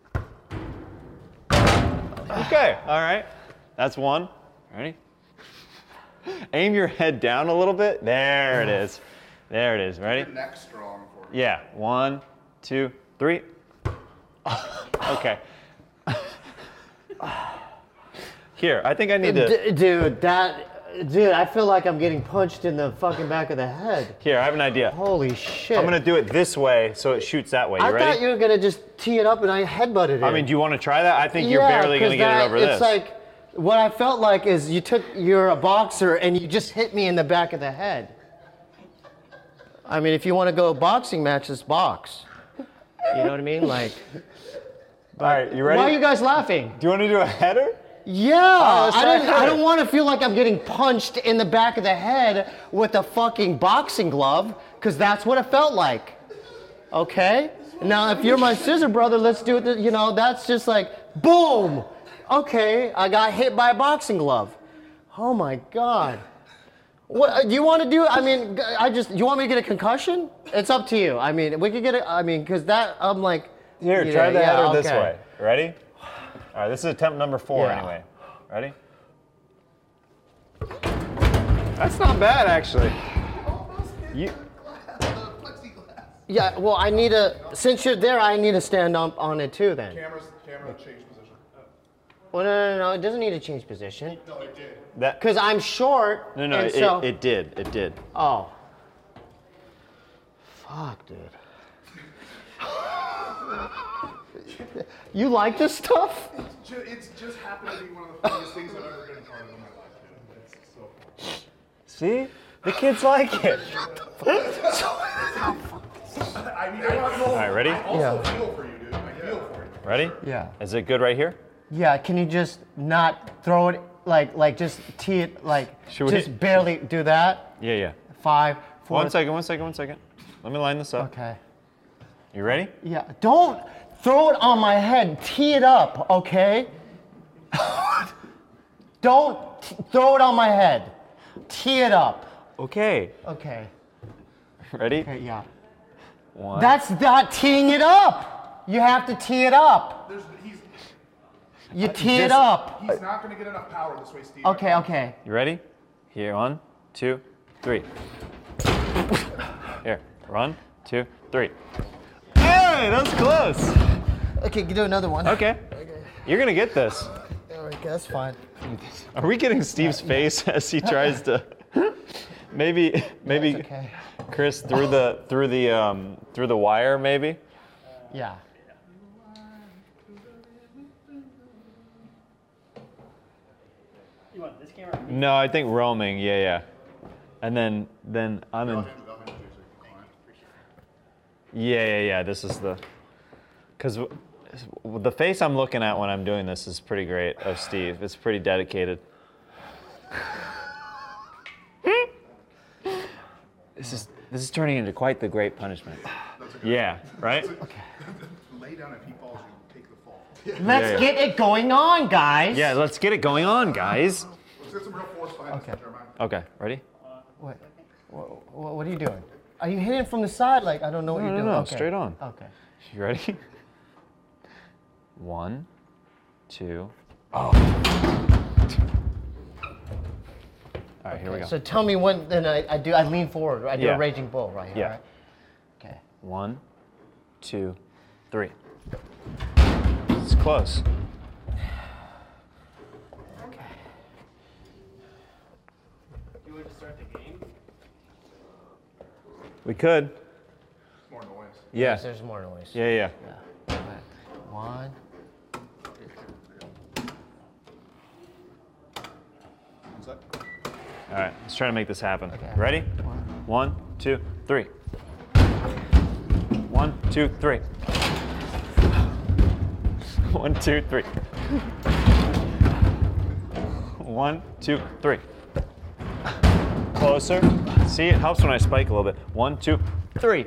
Okay, all right. That's one. Ready? Aim your head down a little bit. There it is. There it is. Ready? Your neck strong for you. Yeah. One, two, three. Okay. Here, I think I need to. D- dude, that, dude, I feel like I'm getting punched in the fucking back of the head. Here, I have an idea. Holy shit. I'm gonna do it this way so it shoots that way. You I ready? thought you were gonna just tee it up and I headbutted it. I mean, do you want to try that? I think you're Yeah, barely gonna 'cause get that- it over it's this. like, what I felt like is you took, you're a boxer and you just hit me in the back of the head. I mean, if you want to go boxing matches, box. You know what I mean? Like, All right, you ready? why are you guys laughing? Do you want to do a header? Yeah, let's I try don't. a I header. don't want to feel like I'm getting punched in the back of the head with a fucking boxing glove, because that's what it felt like. Okay. Now, if you're my scissor brother, let's do it. You know, that's just like boom. Okay, I got hit by a boxing glove. Oh my god. What do you want to do? I mean, I just. You want me to get a concussion? It's up to you. I mean, we could get it. I mean, because that I'm like. Here, you try know, the yeah, header this okay. way. Ready? All right, this is attempt number four Yeah. anyway. Ready? That's not bad, actually. You. Yeah, well, I need to, since you're there, I need to stand up on it too then. Cameras, camera, change position. Well, no, no, no, it doesn't need to change position. No, it did. That. Because I'm short. No, no, and it, so, it did. It did. Oh. Fuck, dude. You like this stuff? It's just, it's just happened to be one of the funniest things I've ever been a part of in my life, dude. It's so fun. See? The kids like it. I mean, I don't know. All right, ready? I also Yeah. feel for you, dude. I feel for you. Ready? Yeah. Is it good right here? Yeah, can you just not throw it, like, like just tee it, like, Should we- just barely do that? Yeah, yeah. Five, four. One second, one second, one second. Let me line this up. Okay. You ready? Yeah, don't throw it on my head. Tee it up, okay? Don't t- throw it on my head. Tee it up. Okay. Okay. Ready? Okay, yeah. One. That's not teeing it up. You have to tee it up. There's, he's, You tee it this- up. he's not going to get enough power this way, Steve. Okay, okay. You ready? Here, one, two, three. Here, one, two, three. Hey, that was close. Okay, you do another one. Okay. You're gonna get this. All right, that's fine. Are we getting Steve's face as he tries to? Maybe, maybe, That's okay. Chris through the through the um through the wire, maybe. Yeah. You want this camera? No, I think roaming. Yeah, yeah. And then then I'm in. Yeah, yeah, yeah. This is the. Because the face I'm looking at when I'm doing this is pretty great of Steve. It's pretty dedicated. This is this is turning into quite the great punishment. Yeah, right? Okay. Lay down. If he falls, you take the fall. Let's Yeah, yeah. get it going on, guys. Yeah, let's get it going on, guys. Let's get some real force behind Okay. this, Jeremiah. Okay, ready? What, what, what are you doing? Are you hitting from the side? Like, I don't know what No, you're no, doing. no, Okay. straight on. Okay. You ready? One, two. Oh. All right, here we go. So tell me when. Then I, I do. I lean forward. I do Yeah. a raging bull right here. Yeah. Right? Okay. One, two, three. It's close. Okay. You want to start the game? We could. More noise. Yeah. Yes, there's more noise. Yeah, yeah. Yeah. Okay. One. What's that? All right, let's try to make this happen. Okay. Ready? One, two, three. One, two, three. One, two, three. One, two, three. Closer. See, it helps when I spike a little bit. One, two, three.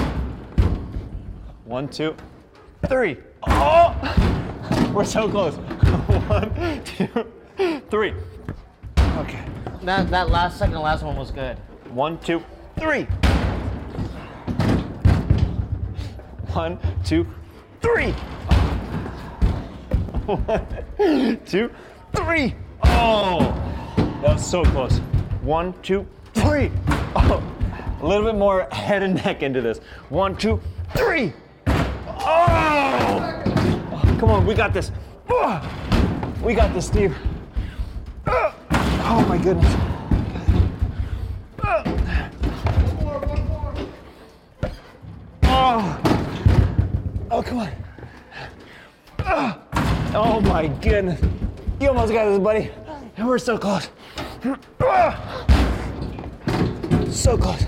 One, two, three. Oh! We're so close. One, two, three. Okay. That that last second, last one was good. One, two, three. One, two, three. One, two, three. Oh, that was so close. One, two, three. Oh, a little bit more head and neck into this. One, two, three. Oh, come on, we got this. Oh, we got this, Steve. Oh my goodness. Oh, oh come on. Oh my goodness. You almost got this, buddy. And we're so close. So close.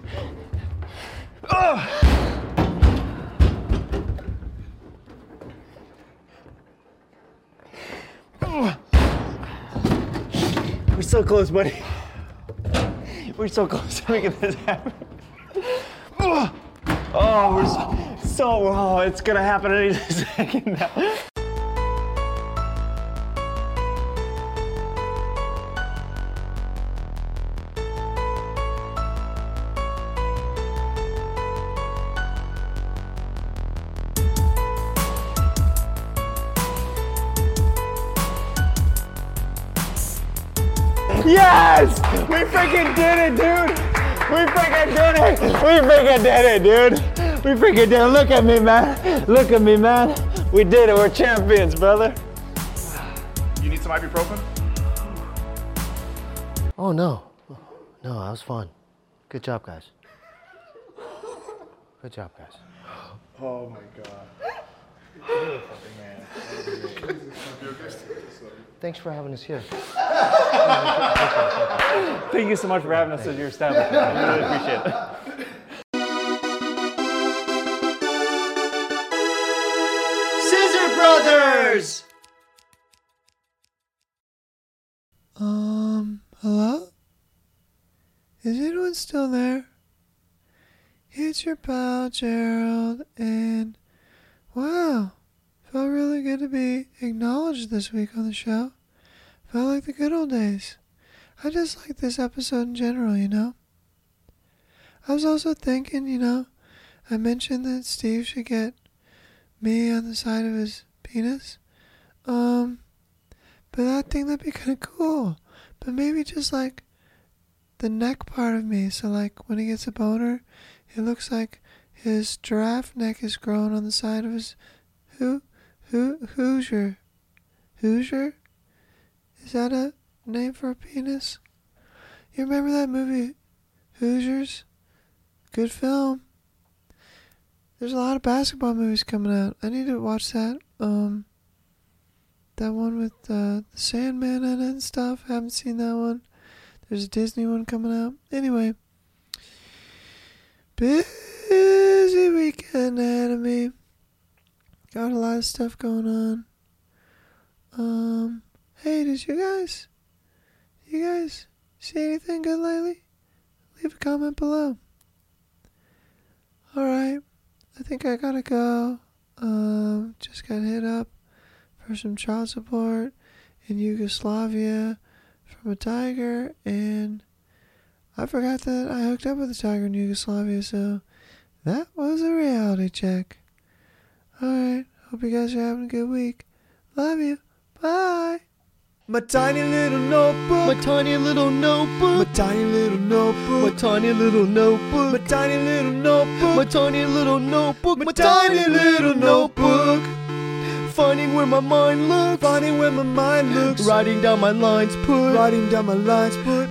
We're so close, buddy. We're so close to making this happen. Oh, we're so, so oh, it's gonna happen any second now. Yes! We freaking did it, dude! We freaking did it! We freaking did it, dude! We freaking did it! Look at me, man! Look at me, man! We did it! We're champions, brother! You need some ibuprofen? Oh no, no, that was fun. Good job, guys. Good job, guys. Oh my god. Thanks for having us here. Thank you so much for having us as your establishment. I really appreciate it. Scissor Brothers! Um, hello? Is anyone still there? It's your pal, Gerald, and wow, felt really good to be acknowledged this week on the show. Felt like the good old days. I just like this episode in general, you know? I was also thinking, you know, I mentioned that Steve should get me on the side of his penis. Um, but I think that'd be kind of cool. But maybe just like the neck part of me. So like when he gets a boner, it looks like his giraffe neck is growing on the side of his who, who, Hoosier. Hoosier? Is that a name for a penis? You remember that movie, Hoosiers? Good film. There's a lot of basketball movies coming out. I need to watch that. Um, that one with uh, the Sandman in it and stuff. I haven't seen that one. There's a Disney one coming out. Anyway, busy weekend ahead of me. Got a lot of stuff going on. Um, hey, did you guys, you guys see anything good lately? Leave a comment below. Alright, I think I gotta go. Um, just got hit up for some child support in Yugoslavia from a tiger, and I forgot that I hooked up with a tiger in Yugoslavia, so that was a reality check. Alright, hope you guys are having a good week. Love you. Bye. My tiny little notebook. My tiny little notebook. My tiny little notebook. My tiny little notebook. My tiny little notebook. My tiny little notebook. My tiny little notebook. Finding where my mind looks. Finding where my mind looks. Writing down my lines put. Writing down my lines put.